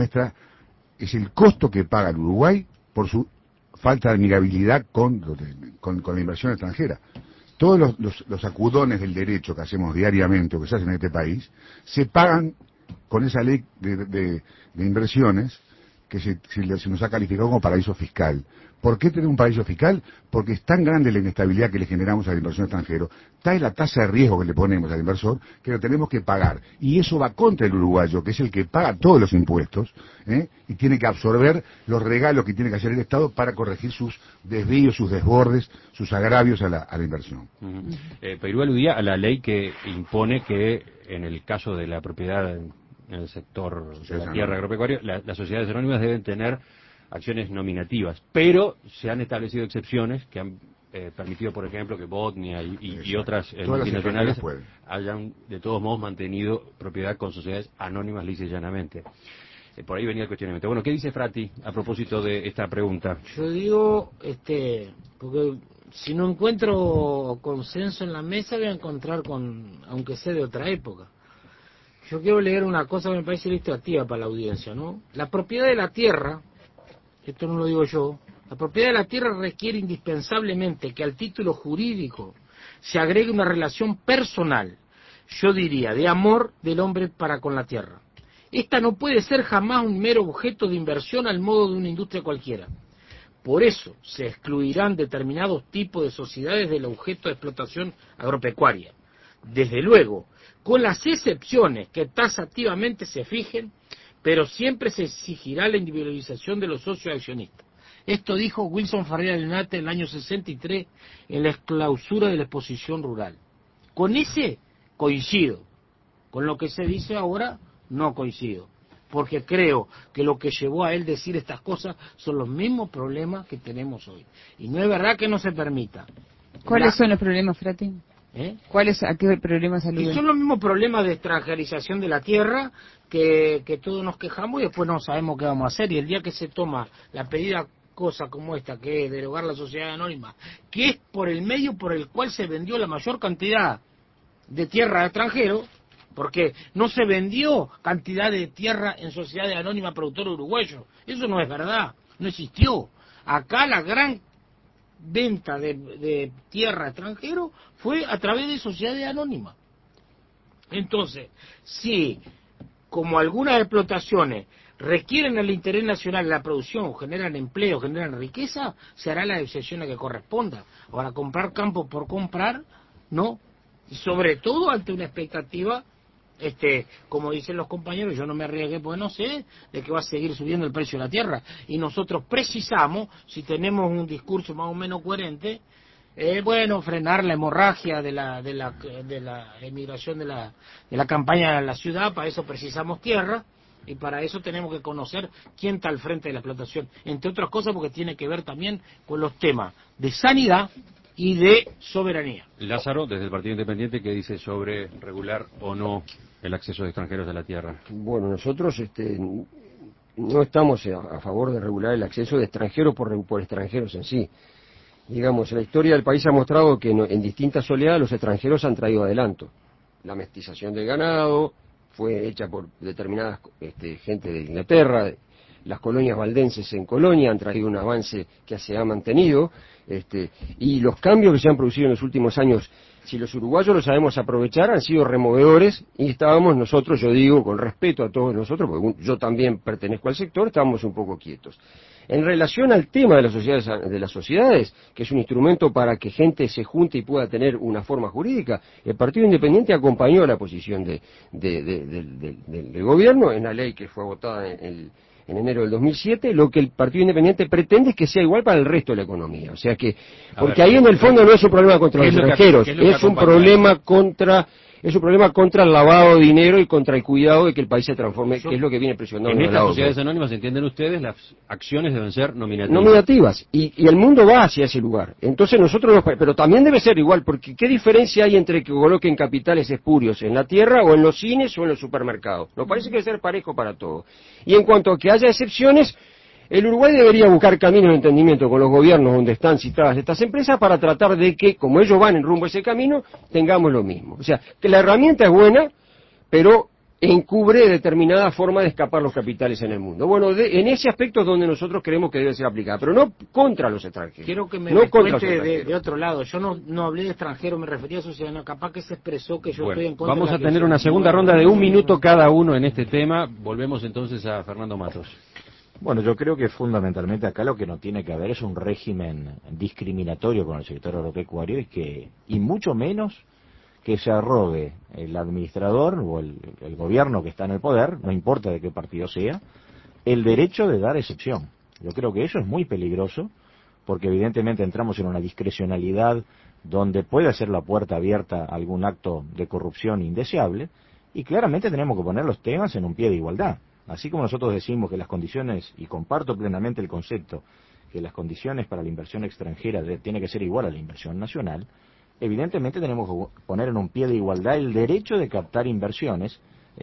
es el costo que paga el Uruguay por su falta de amigabilidad con la inversión extranjera. Todos los acudones del derecho que hacemos diariamente o que se hacen en este país se pagan con esa ley de inversiones que se nos ha calificado como paraíso fiscal. ¿Por qué tener un paraíso fiscal? Porque es tan grande la inestabilidad que le generamos al inversor extranjero, tal es la tasa de riesgo que le ponemos al inversor, que lo tenemos que pagar. Y eso va contra el uruguayo, que es el que paga todos los impuestos, y tiene que absorber los regalos que tiene que hacer el Estado para corregir sus desvíos, sus desbordes, sus agravios a la inversión. Peirú aludía a la ley que impone que en el caso de la propiedad en el sector de la tierra agropecuaria, las sociedades anónimas deben tener acciones nominativas, pero se han establecido excepciones que han permitido, por ejemplo, que Bosnia y otras multinacionales hayan de todos modos mantenido propiedad con sociedades anónimas lisa y llanamente. Por ahí venía el cuestionamiento. Bueno, ¿qué dice Frati a propósito de esta pregunta? Yo digo, porque si no encuentro consenso en la mesa, voy a encontrar aunque sea de otra época. Yo quiero leer una cosa que me parece ilustrativa para la audiencia, ¿no? La propiedad de la tierra, esto no lo digo yo, la propiedad de la tierra requiere indispensablemente que al título jurídico se agregue una relación personal, yo diría, de amor del hombre para con la tierra. Esta no puede ser jamás un mero objeto de inversión al modo de una industria cualquiera. Por eso se excluirán determinados tipos de sociedades del objeto de explotación agropecuaria. Desde luego, con las excepciones que taxativamente se fijen, pero siempre se exigirá la individualización de los socios accionistas. Esto dijo Wilson Ferreira Leonate en el año 63 en la clausura de la exposición rural. Con ese coincido, con lo que se dice ahora no coincido, porque creo que lo que llevó a él decir estas cosas son los mismos problemas que tenemos hoy. Y no es verdad que no se permita. ¿Cuáles son los problemas, Frati? ¿A qué problemas aluden? Y son los mismos problemas de extranjerización de la tierra que todos nos quejamos y después no sabemos qué vamos a hacer. Y el día que se toma la pedida cosa como esta, que es derogar la sociedad anónima, que es por el medio por el cual se vendió la mayor cantidad de tierra a extranjeros, porque no se vendió cantidad de tierra en sociedades anónimas productores uruguayos. Eso no es verdad, no existió. Acá la gran venta de tierra extranjero fue a través de sociedades anónimas. Entonces, si como algunas explotaciones requieren el interés nacional de la producción, generan empleo, generan riqueza, se hará la excepción que corresponda. Ahora, comprar campo por comprar, no. Y sobre todo ante una expectativa, como dicen los compañeros, yo no me arriesgué porque no sé, de que va a seguir subiendo el precio de la tierra. Y nosotros precisamos, si tenemos un discurso más o menos coherente, frenar la hemorragia de la emigración de la campaña a la ciudad. Para eso precisamos tierra y para eso tenemos que conocer quién está al frente de la explotación, entre otras cosas porque tiene que ver también con los temas de sanidad y de soberanía. Lázaro, desde el Partido Independiente, ¿qué dice sobre regular o no el acceso de extranjeros a la tierra? Bueno, nosotros no estamos a favor de regular el acceso de extranjeros por extranjeros en sí. Digamos, la historia del país ha mostrado que en distintas oleadas los extranjeros han traído adelanto. La mestización del ganado fue hecha por determinadas gente de Inglaterra. Las colonias valdenses en Colonia han traído un avance que se ha mantenido, y los cambios que se han producido en los últimos años, si los uruguayos los sabemos aprovechar, han sido removedores, y estábamos nosotros, yo digo, con respeto a todos nosotros, porque yo también pertenezco al sector, estábamos un poco quietos. En relación al tema de las sociedades, que es un instrumento para que gente se junte y pueda tener una forma jurídica, el Partido Independiente acompañó la posición del gobierno en la ley que fue votada en en enero del 2007, lo que el Partido Independiente pretende es que sea igual para el resto de la economía. O sea que, porque ahí en el fondo no es un problema contra los extranjeros, es un problema contra el lavado de dinero y contra el cuidado de que el país se transforme, que es lo que viene presionando. En estas sociedades anónimas, entienden ustedes, las acciones deben ser nominativas. Nominativas, y el mundo va hacia ese lugar. Entonces nosotros, pero también debe ser igual, porque ¿qué diferencia hay entre que coloquen capitales espurios en la tierra o en los cines o en los supermercados? Nos parece que debe ser parejo para todos. Y en cuanto a que haya excepciones, el Uruguay debería buscar caminos de entendimiento con los gobiernos donde están citadas estas empresas para tratar de que, como ellos van en rumbo a ese camino, tengamos lo mismo. O sea, que la herramienta es buena, pero encubre determinada forma de escapar los capitales en el mundo. Bueno, en ese aspecto es donde nosotros creemos que debe ser aplicada, pero no contra los extranjeros. Quiero que me no cuente de otro lado. Yo no hablé de extranjero, me refería a sociedad. Capaz que se expresó que yo estoy en contra. Vamos a tener una segunda ronda de 1 minuto cada uno en este tema. Volvemos entonces a Fernando Matos. Bueno, yo creo que fundamentalmente acá lo que no tiene que haber es un régimen discriminatorio con el sector agropecuario y mucho menos que se arrogue el administrador o el gobierno que está en el poder, no importa de qué partido sea, el derecho de dar excepción. Yo creo que eso es muy peligroso porque evidentemente entramos en una discrecionalidad donde puede ser la puerta abierta a algún acto de corrupción indeseable y claramente tenemos que poner los temas en un pie de igualdad. Así como nosotros decimos que las condiciones, y comparto plenamente el concepto, que las condiciones para la inversión extranjera tiene que ser igual a la inversión nacional, evidentemente tenemos que poner en un pie de igualdad el derecho de captar inversiones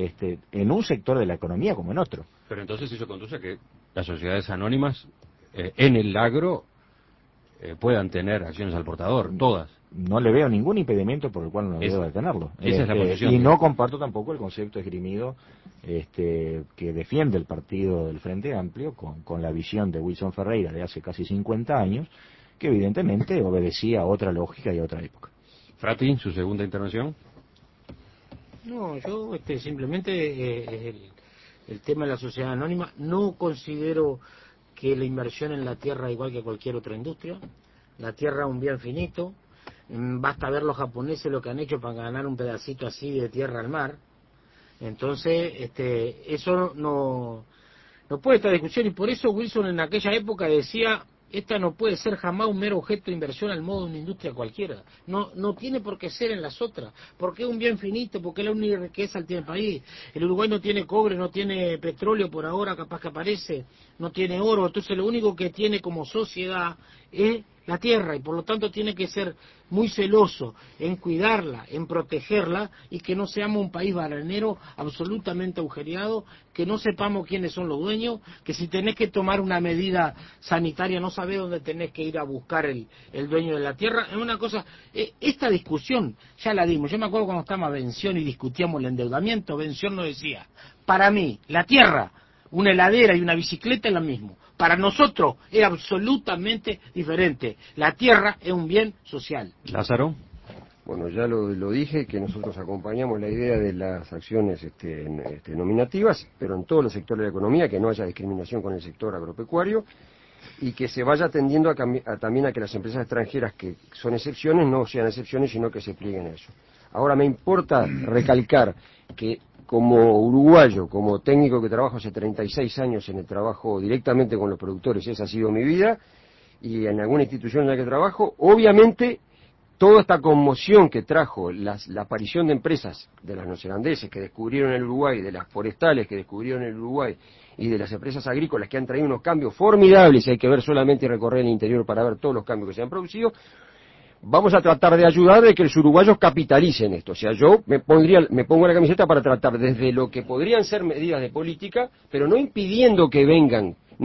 en un sector de la economía como en otro. Pero entonces eso conduce a que las sociedades anónimas en el agro puedan tener acciones al portador, todas. No le veo ningún impedimento por el cual no debo detenerlo. Esa es la posición. Y no comparto tampoco el concepto esgrimido que defiende el partido del Frente Amplio con la visión de Wilson Ferreira de hace casi 50 años, que evidentemente obedecía a otra lógica y a otra época. Frati, su segunda intervención. No, yo simplemente el tema de la sociedad anónima, no considero que la inversión en la tierra igual que cualquier otra industria. La tierra es un bien finito. Basta ver los japoneses lo que han hecho para ganar un pedacito así de tierra al mar. Entonces, eso no puede estar en discusión, y por eso Wilson en aquella época decía, esta no puede ser jamás un mero objeto de inversión al modo de una industria cualquiera. No tiene por qué ser en las otras, porque es un bien finito, porque es la única riqueza que tiene el país. El Uruguay no tiene cobre, no tiene petróleo por ahora, capaz que aparece, no tiene oro, entonces lo único que tiene como sociedad es la tierra, y por lo tanto tiene que ser muy celoso en cuidarla, en protegerla, y que no seamos un país bananero absolutamente agujereado, que no sepamos quiénes son los dueños, que si tenés que tomar una medida sanitaria no sabés dónde tenés que ir a buscar el dueño de la tierra. Es una cosa, esta discusión ya la dimos. Yo me acuerdo cuando estábamos a Bención y discutíamos el endeudamiento, Bención nos decía, para mí, la tierra, una heladera y una bicicleta es lo mismo. Para nosotros es absolutamente diferente. La tierra es un bien social. Lázaro. Bueno, ya lo dije, que nosotros acompañamos la idea de las acciones nominativas, pero en todos los sectores de la economía, que no haya discriminación con el sector agropecuario, y que se vaya tendiendo también a que las empresas extranjeras que son excepciones no sean excepciones, sino que se plieguen a eso. Ahora, me importa recalcar que como uruguayo, como técnico que trabajo hace 36 años en el trabajo directamente con los productores, esa ha sido mi vida, y en alguna institución en la que trabajo, obviamente toda esta conmoción que trajo la aparición de empresas, de las neozelandeses que descubrieron el Uruguay, de las forestales que descubrieron el Uruguay, y de las empresas agrícolas que han traído unos cambios formidables, y hay que ver solamente y recorrer el interior para ver todos los cambios que se han producido. Vamos a tratar de ayudar de que los uruguayos capitalicen esto. O sea, yo me pongo la camiseta para tratar desde lo que podrían ser medidas de política, pero no impidiendo que venga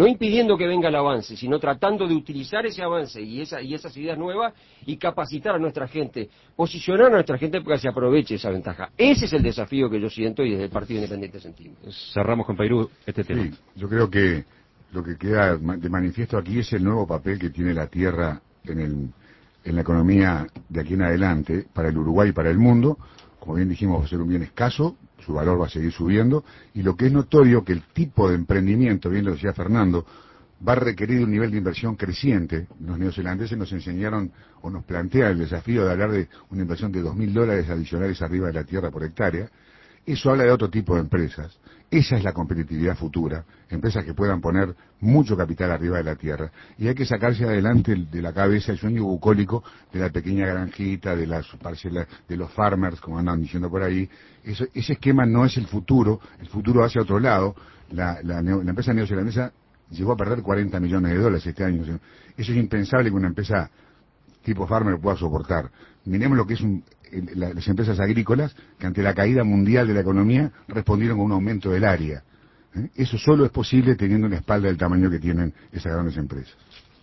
el avance, sino tratando de utilizar ese avance y esas ideas nuevas y capacitar a nuestra gente, posicionar a nuestra gente para que se aproveche esa ventaja. Ese es el desafío que yo siento y desde el Partido Independiente sentimos. Cerramos con Peirú este tema. Sí, yo creo que lo que queda de manifiesto aquí es el nuevo papel que tiene la tierra en la economía de aquí en adelante, para el Uruguay y para el mundo. Como bien dijimos, va a ser un bien escaso, su valor va a seguir subiendo, y lo que es notorio que el tipo de emprendimiento, bien lo decía Fernando, va a requerir un nivel de inversión creciente. Los neozelandeses nos enseñaron o nos plantean el desafío de hablar de una inversión de $2.000 adicionales arriba de la tierra por hectárea, Eso habla de otro tipo de empresas. Esa es la competitividad futura, empresas que puedan poner mucho capital arriba de la tierra. Y hay que sacarse adelante de la cabeza el sueño bucólico de la pequeña granjita, de las parcelas, de los farmers, como andan diciendo por ahí. Ese esquema no es el futuro va hacia otro lado. La empresa neozelandesa llegó a perder 40 millones de dólares este año. Eso es impensable que una empresa tipo farmer pueda soportar. Miremos lo que es las empresas agrícolas que ante la caída mundial de la economía respondieron con un aumento del área. Eso solo es posible teniendo una espalda del tamaño que tienen esas grandes empresas.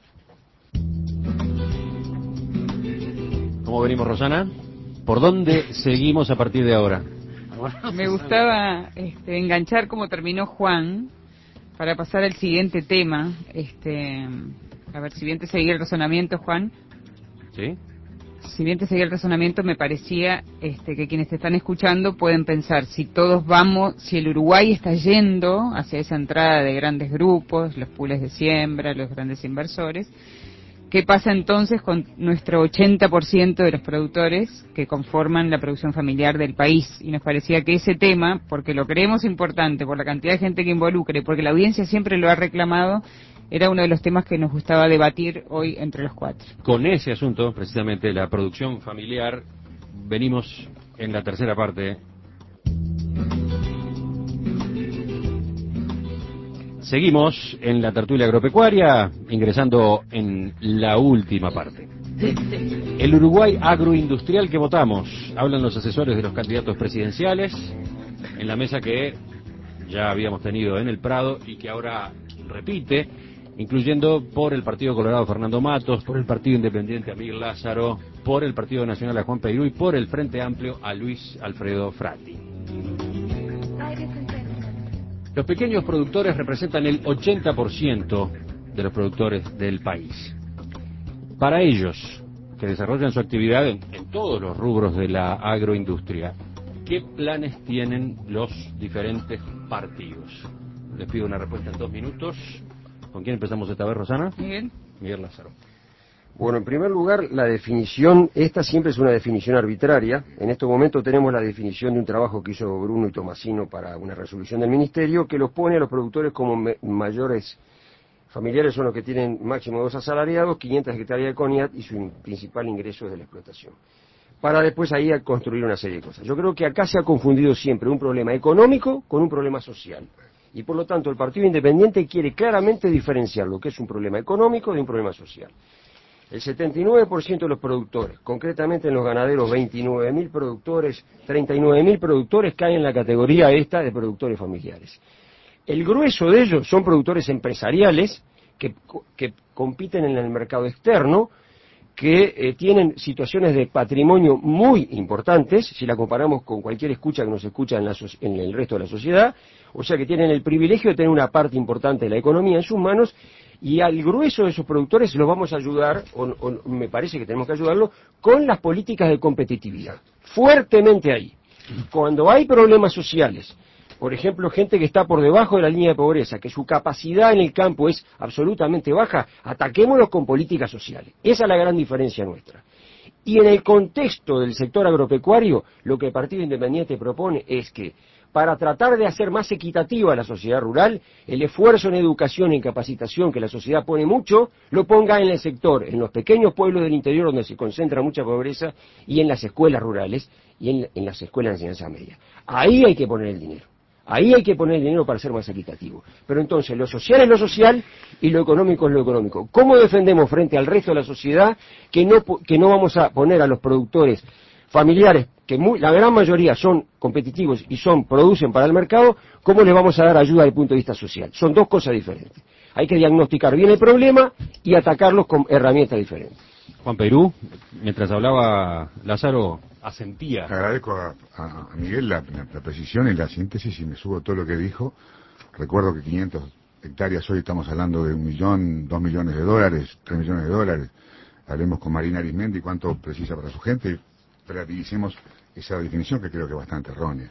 ¿Cómo venimos, Rosana? ¿Por dónde seguimos a partir de ahora? Me gustaba enganchar como terminó Juan para pasar al siguiente tema. A ver, si bien te seguía el razonamiento, Juan. ¿Sí? Si bien te seguía el razonamiento, me parecía que quienes te están escuchando pueden pensar, si todos vamos, si el Uruguay está yendo hacia esa entrada de grandes grupos, los pools de siembra, los grandes inversores, ¿qué pasa entonces con nuestro 80% de los productores que conforman la producción familiar del país? Y nos parecía que ese tema, porque lo creemos importante, por la cantidad de gente que involucre, porque la audiencia siempre lo ha reclamado, era uno de los temas que nos gustaba debatir hoy entre los cuatro. Con ese asunto, precisamente, la producción familiar, venimos en la tercera parte. Seguimos en la tertulia agropecuaria, ingresando en la última parte. El Uruguay agroindustrial que votamos, hablan los asesores de los candidatos presidenciales, en la mesa que ya habíamos tenido en el Prado y que ahora repite, incluyendo por el Partido Colorado Fernando Matos, por el Partido Independiente a Miguel Lázaro, por el Partido Nacional a Juan Peirú y por el Frente Amplio a Luis Alfredo Frati. Los pequeños productores representan el 80% de los productores del país. Para ellos, que desarrollan su actividad en todos los rubros de la agroindustria, ¿qué planes tienen los diferentes partidos? Les pido una respuesta en 2 minutos. ¿Con quién empezamos esta vez, Rosana? Miguel Lázaro. Bueno, en primer lugar, la definición, esta siempre es una definición arbitraria. En estos momentos tenemos la definición de un trabajo que hizo Bruno y Tomasino para una resolución del Ministerio que los pone a los productores como mayores familiares, son los que tienen máximo 2 asalariados, 500 hectáreas de CONIAT y su principal ingreso es de la explotación. Para después ahí construir una serie de cosas. Yo creo que acá se ha confundido siempre un problema económico con un problema social. Y por lo tanto el Partido Independiente quiere claramente diferenciar lo que es un problema económico de un problema social. El 79% de los productores, concretamente en los ganaderos 29.000 productores, 39.000 productores caen en la categoría esta de productores familiares. El grueso de ellos son productores empresariales que compiten en el mercado externo, que tienen situaciones de patrimonio muy importantes, si la comparamos con cualquier escucha que nos escucha en el resto de la sociedad, o sea que tienen el privilegio de tener una parte importante de la economía en sus manos, y al grueso de esos productores los vamos a ayudar, o me parece que tenemos que ayudarlo, con las políticas de competitividad, fuertemente ahí. Cuando hay problemas sociales, por ejemplo, gente que está por debajo de la línea de pobreza, que su capacidad en el campo es absolutamente baja, ataquémoslos con políticas sociales. Esa es la gran diferencia nuestra. Y en el contexto del sector agropecuario, lo que el Partido Independiente propone es que, para tratar de hacer más equitativa la sociedad rural, el esfuerzo en educación y en capacitación que la sociedad pone mucho, lo ponga en el sector, en los pequeños pueblos del interior donde se concentra mucha pobreza, y en las escuelas rurales, y en las escuelas de enseñanza media. Ahí hay que poner el dinero. Ahí hay que poner el dinero para ser más equitativo. Pero entonces, lo social es lo social y lo económico es lo económico. ¿Cómo defendemos frente al resto de la sociedad que no vamos a poner a los productores familiares, que la gran mayoría son competitivos y producen para el mercado, cómo les vamos a dar ayuda desde el punto de vista social? Son dos cosas diferentes. Hay que diagnosticar bien el problema y atacarlos con herramientas diferentes. Juan Peirú, mientras hablaba Lázaro, asentía. Agradezco a Miguel la precisión y la síntesis y me subo todo lo que dijo. Recuerdo que 500 hectáreas hoy estamos hablando de 1 millón, 2 millones de dólares, 3 millones de dólares. Hablemos con Marina Arismendi cuánto precisa para su gente. Relativicemos esa definición que creo que es bastante errónea.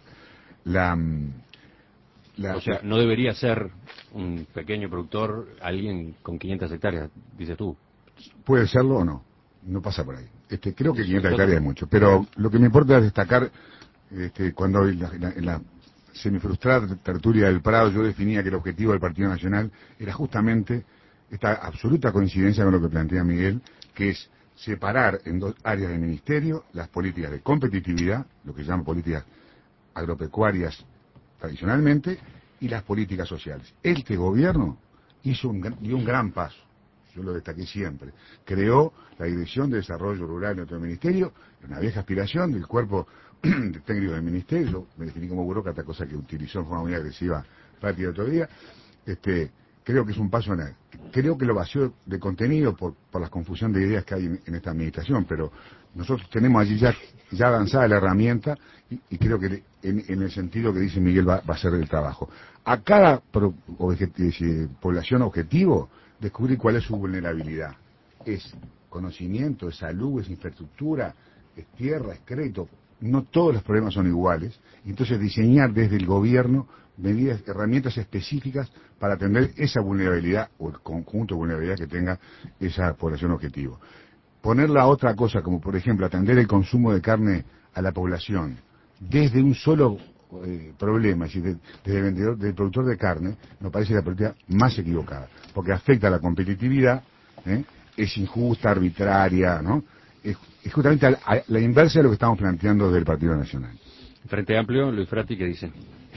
O sea, no debería ser un pequeño productor alguien con 500 hectáreas, dices tú. Puede serlo o no, no pasa por ahí. Creo que 500 hectáreas es mucho, pero lo que me importa es destacar cuando en la semifrustrada tertulia del Prado yo definía que el objetivo del Partido Nacional era justamente esta absoluta coincidencia con lo que plantea Miguel, que es separar en dos áreas del ministerio las políticas de competitividad, lo que se llaman políticas agropecuarias tradicionalmente, y las políticas sociales. Este gobierno dio un gran paso, yo lo destaqué siempre, creó la Dirección de Desarrollo Rural en otro ministerio, una vieja aspiración del cuerpo técnico del ministerio, yo me definí como burócrata, cosa que utilizó en forma muy agresiva Pati el otro día. Creo que es un paso creo que lo vació de contenido por la confusión de ideas que hay en esta administración, pero nosotros tenemos allí ya avanzada la herramienta y creo que en el sentido que dice Miguel va a ser el trabajo. A cada población objetivo, descubrir cuál es su vulnerabilidad. Es conocimiento, es salud, es infraestructura, es tierra, es crédito. No todos los problemas son iguales. Entonces diseñar desde el gobierno medidas, herramientas específicas para atender esa vulnerabilidad o el conjunto de vulnerabilidad que tenga esa población objetivo. Ponerla a otra cosa, como por ejemplo atender el consumo de carne a la población desde un solo problema, es decir, desde el vendedor, del productor de carne, nos parece la política más equivocada, porque afecta a la competitividad, es injusta, arbitraria, ¿no? Es justamente a la inversa de lo que estamos planteando desde el Partido Nacional. Frente Amplio, Luis Frati, ¿qué dice?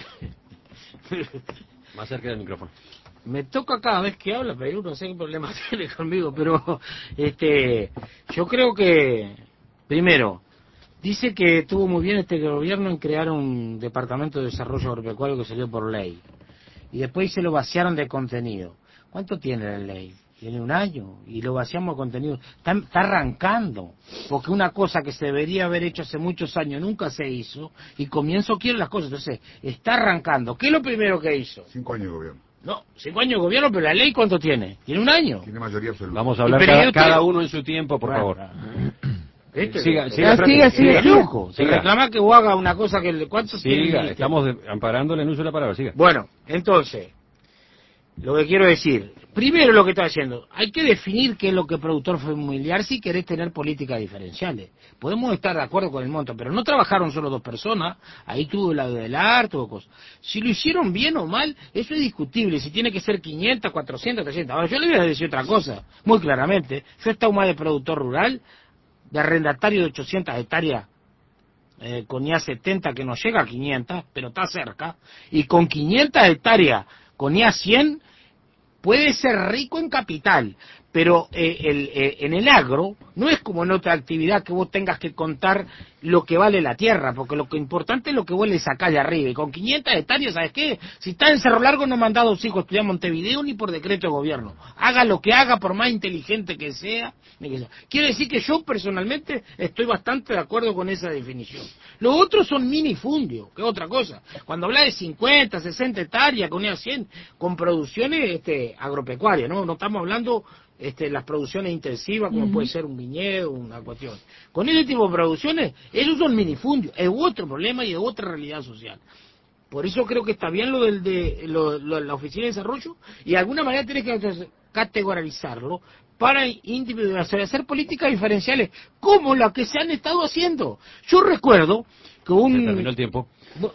Más cerca del micrófono. Me toca cada vez que habla, pero no sé qué problema tiene conmigo, pero yo creo que, primero, dice que estuvo muy bien este gobierno en crear un departamento de desarrollo agropecuario que salió por ley, y después se lo vaciaron de contenido. ¿Cuánto tiene la ley? Tiene un año, y lo vaciamos de contenido. Está arrancando, porque una cosa que se debería haber hecho hace muchos años nunca se hizo, y comienzo quieren las cosas. Entonces, está arrancando. ¿Qué es lo primero que hizo? 5 años de gobierno. No, 5 años de gobierno, pero la ley ¿cuánto tiene? Tiene un año. Tiene mayoría absoluta. Vamos a hablar cada uno en su tiempo, por favor. Siga, loco. Se reclama que vos hagas una cosa que... ¿Cuántos siga, estamos amparándole el uso de la palabra, siga. Bueno, entonces, lo que quiero decir, primero lo que está haciendo, hay que definir qué es lo que es productor familiar si querés tener políticas diferenciales. Podemos estar de acuerdo con el monto, pero no trabajaron solo 2 personas, ahí tuvo el lado del arte, tuvo cosas. Si lo hicieron bien o mal, eso es discutible, si tiene que ser 500, 400, 300. Ahora, yo le voy a decir otra cosa, muy claramente, yo he estado más de productor rural, de arrendatario de 800 hectáreas, con IA 70 que no llega a 500, pero está cerca, y con 500 hectáreas, con IA 100, puede ser rico en capital, pero en el agro no es como en otra actividad que vos tengas que contar lo que vale la tierra, porque lo que importante es lo que vos le sacás de arriba, y con 500 hectáreas, ¿sabes qué? Si está en Cerro Largo no mandá a 2 hijos a estudiar a Montevideo ni por decreto de gobierno, haga lo que haga, por más inteligente que sea, Quiere decir que yo personalmente estoy bastante de acuerdo con esa definición. Los otros son minifundios, que es otra cosa. Cuando habla de 50, 60 hectáreas, con 100, con producciones agropecuarias, ¿no? No estamos hablando las producciones intensivas, como puede ser un viñedo, una cuestión. Con ese tipo de producciones, esos son minifundios, es otro problema y es otra realidad social. Por eso creo que está bien lo la Oficina de Desarrollo, y de alguna manera tienes que categorizarlo para individualizar, hacer políticas diferenciales, como las que se han estado haciendo. Yo recuerdo que Se terminó el tiempo.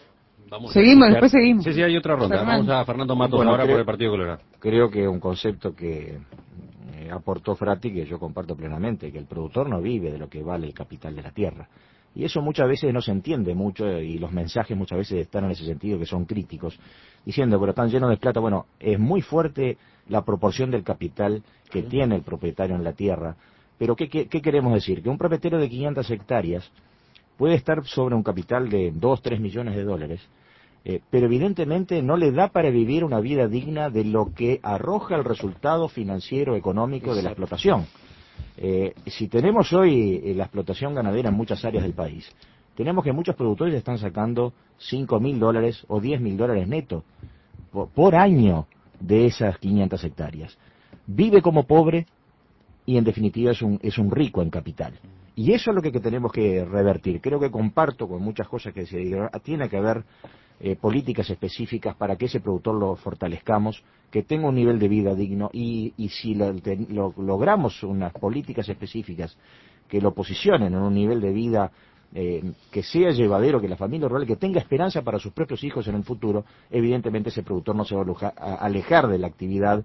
Después seguimos. Sí, hay otra ronda. Vamos a Fernando Matos ahora por el Partido Colorado. Creo que un concepto que aportó Frati, que yo comparto plenamente, que el productor no vive de lo que vale el capital de la tierra. Y eso muchas veces no se entiende mucho, y los mensajes muchas veces están en ese sentido, que son críticos, diciendo, pero están llenos de plata. Bueno, es muy fuerte la proporción del capital que tiene el propietario en la tierra, pero ¿qué queremos decir? Que un propietario de 500 hectáreas puede estar sobre un capital de 2, 3 millones de dólares, pero evidentemente no le da para vivir una vida digna de lo que arroja el resultado financiero, económico de la explotación. Si tenemos hoy la explotación ganadera en muchas áreas del país, tenemos que muchos productores están sacando $5.000 o $10.000 netos por año de esas 500 hectáreas. Vive como pobre y en definitiva es un rico en capital. Y eso es lo que tenemos que revertir. Creo que comparto con muchas cosas que se dijeron. Tiene que haber políticas específicas para que ese productor lo fortalezcamos, que tenga un nivel de vida digno, y si logramos unas políticas específicas que lo posicionen en un nivel de vida que sea llevadero, que la familia rural, que tenga esperanza para sus propios hijos en el futuro, evidentemente ese productor no se va a alejar de la actividad,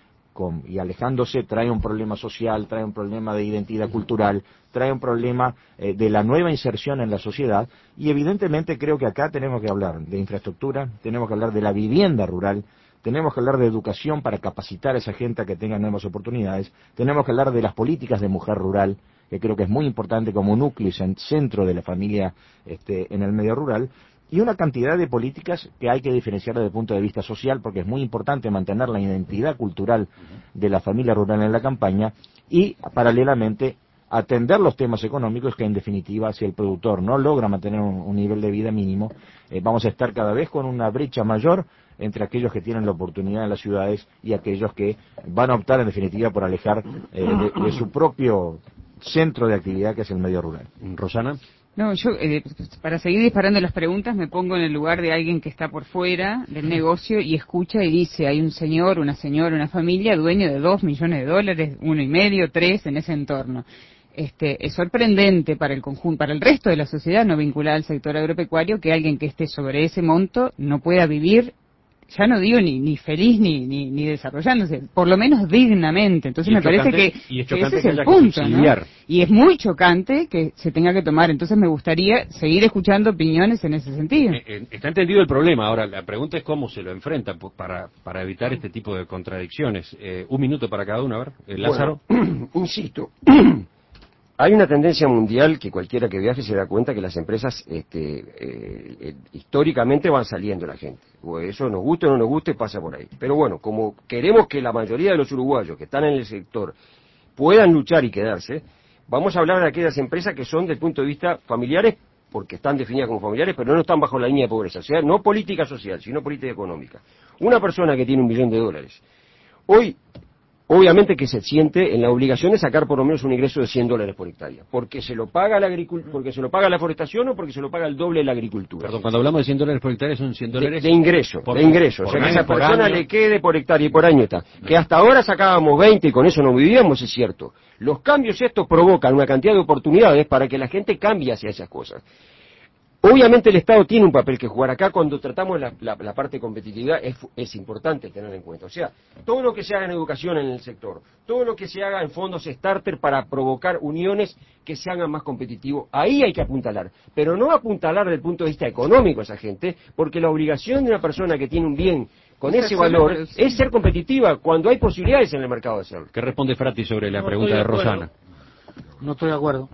y alejándose trae un problema social, trae un problema de identidad cultural, trae un problema de la nueva inserción en la sociedad, y evidentemente creo que acá tenemos que hablar de infraestructura, tenemos que hablar de la vivienda rural, tenemos que hablar de educación para capacitar a esa gente a que tenga nuevas oportunidades, tenemos que hablar de las políticas de mujer rural, que creo que es muy importante como núcleo y centro de la familia en el medio rural, y una cantidad de políticas que hay que diferenciar desde el punto de vista social, porque es muy importante mantener la identidad cultural de la familia rural en la campaña, y paralelamente atender los temas económicos que en definitiva si el productor no logra mantener un nivel de vida mínimo, vamos a estar cada vez con una brecha mayor entre aquellos que tienen la oportunidad en las ciudades y aquellos que van a optar en definitiva por alejar de su propio centro de actividad que es el medio rural. Rosana. No, yo, para seguir disparando las preguntas, me pongo en el lugar de alguien que está por fuera del negocio y escucha y dice, hay un señor, una señora, una familia dueño de $2 millones, $1,5 millones, 3 en ese entorno. Es sorprendente para el conjunto, para el resto de la sociedad no vinculada al sector agropecuario, que alguien que esté sobre ese monto no pueda vivir, ya no digo ni feliz ni desarrollándose, por lo menos dignamente. Entonces me parece que ese es el punto, ¿no? Y es muy chocante que se tenga que tomar. Entonces me gustaría seguir escuchando opiniones en ese sentido. Está entendido el problema. Ahora, la pregunta es cómo se lo enfrenta para evitar este tipo de contradicciones. 1 minuto para cada uno, a ver. Lázaro. Bueno, insisto. Hay una tendencia mundial que cualquiera que viaje se da cuenta que las empresas históricamente van saliendo la gente. Eso nos guste o no nos guste, pasa por ahí. Pero bueno, como queremos que la mayoría de los uruguayos que están en el sector puedan luchar y quedarse, vamos a hablar de aquellas empresas que son, desde el punto de vista familiares, porque están definidas como familiares, pero no están bajo la línea de pobreza. O sea, no política social, sino política económica. Una persona que tiene $1 millón, hoy, obviamente que se siente en la obligación de sacar por lo menos un ingreso de $100 por hectárea, porque se lo paga porque se lo paga la forestación o porque se lo paga el doble de la agricultura. Perdón, cuando hablamos de $100 por hectárea son $100 de ingreso, o sea que a esa persona le quede por hectárea y por año está. Que hasta ahora sacábamos 20 y con eso no vivíamos, es cierto. Los cambios estos provocan una cantidad de oportunidades para que la gente cambie hacia esas cosas. Obviamente el Estado tiene un papel que jugar acá cuando tratamos la parte de competitividad, es importante tener en cuenta. O sea, todo lo que se haga en educación en el sector, todo lo que se haga en fondos starter para provocar uniones que se hagan más competitivos, ahí hay que apuntalar. Pero no apuntalar desde el punto de vista económico a esa gente, porque la obligación de una persona que tiene un bien con ese valor es ser competitiva cuando hay posibilidades en el mercado de hacerlo. ¿Qué responde Frati sobre la pregunta de Rosana? No estoy de acuerdo.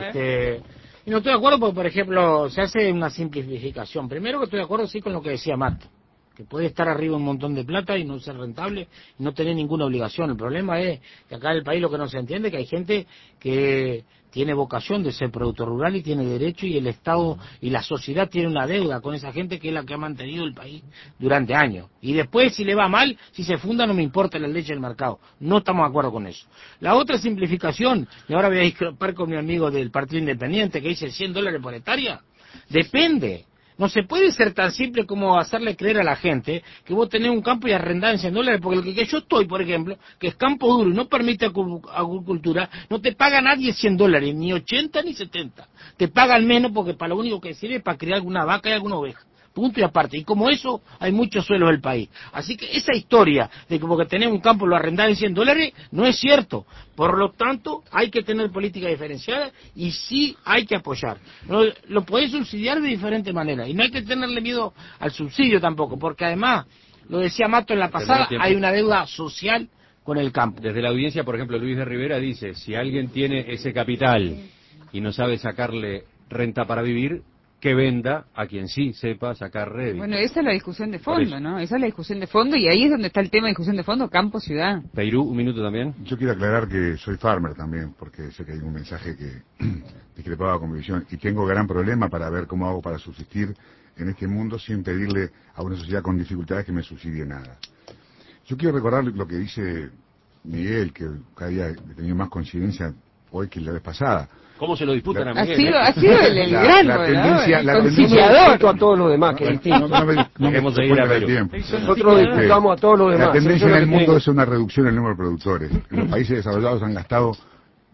Y no estoy de acuerdo porque, por ejemplo, se hace una simplificación. Primero que estoy de acuerdo sí con lo que decía Matt, que puede estar arriba un montón de plata y no ser rentable y no tener ninguna obligación. El problema es que acá en el país lo que no se entiende es que hay gente que tiene vocación de ser productor rural y tiene derecho, y el Estado y la sociedad tiene una deuda con esa gente que es la que ha mantenido el país durante años. Y después, si le va mal, si se funda, no me importa la leche del mercado. No estamos de acuerdo con eso. La otra simplificación, y ahora voy a discrepar con mi amigo del Partido Independiente que dice $100 por hectárea, depende. No se puede ser tan simple como hacerle creer a la gente que vos tenés un campo y arrendar en $100, porque el que yo estoy, por ejemplo, que es campo duro y no permite agricultura, no te paga nadie $100, ni 80 ni 70. Te pagan menos porque para lo único que sirve es para criar alguna vaca y alguna oveja. Punto y aparte. Y como eso, hay muchos suelos del país. Así que esa historia de que porque tenés un campo lo arrendás en $100 no es cierto. Por lo tanto, hay que tener política diferenciada y sí hay que apoyar. No, lo podés subsidiar de diferente manera. Y no hay que tenerle miedo al subsidio tampoco, porque además, lo decía Mato en la pasada, hay una deuda social con el campo. Desde la audiencia, por ejemplo, Luis de Rivera dice, si alguien tiene ese capital y no sabe sacarle renta para vivir, que venda a quien sí sepa sacar rédito. Bueno, esa es la discusión de fondo, ¿no? Esa es la discusión de fondo, y ahí es donde está el tema de discusión de fondo, campo-ciudad. Peirú, 1 minuto también. Yo quiero aclarar que soy farmer también, porque sé que hay un mensaje que discrepaba con mi visión, y tengo gran problema para ver cómo hago para subsistir en este mundo sin pedirle a una sociedad con dificultades que me subsidie nada. Yo quiero recordar lo que dice Miguel, que cada día he tenido más coincidencia hoy que la vez pasada. ¿Cómo se lo disputan a Miguel? Ha sido el gran tendencia, el conciliador. A todos los demás, que es distinto. No Dejemos de ir a Perú. Nosotros disputamos a todos los demás. La tendencia en el mundo es una reducción del número de productores. Los países desarrollados han gastado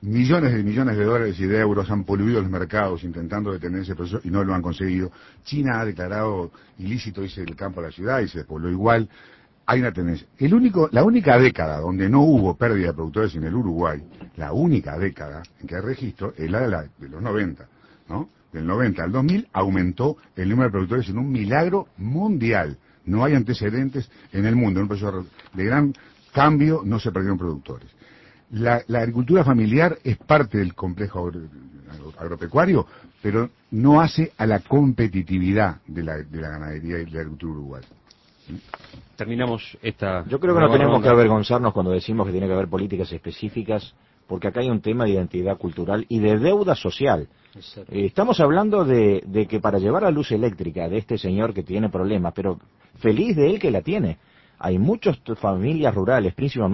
millones de dólares y de euros han poluido los mercados intentando detener ese proceso y no lo han conseguido. China ha declarado ilícito, dice, el campo a la ciudad y se despobló igual. Hay una tendencia. La única década donde no hubo pérdida de productores en el Uruguay, la única década en que hay registro, es la de los 90, ¿no? Del 90 al 2000 aumentó el número de productores en un milagro mundial. No hay antecedentes en el mundo. En un proceso de gran cambio no se perdieron productores. La agricultura familiar es parte del complejo agropecuario, pero no hace a la competitividad de la ganadería y de la agricultura uruguaya. Terminamos esta... Yo creo que no tenemos que avergonzarnos cuando decimos que tiene que haber políticas específicas, porque acá hay un tema de identidad cultural y de deuda social. Estamos hablando de que para llevar la luz eléctrica de este señor que tiene problemas, pero feliz de él que la tiene. Hay muchas familias rurales, principalmente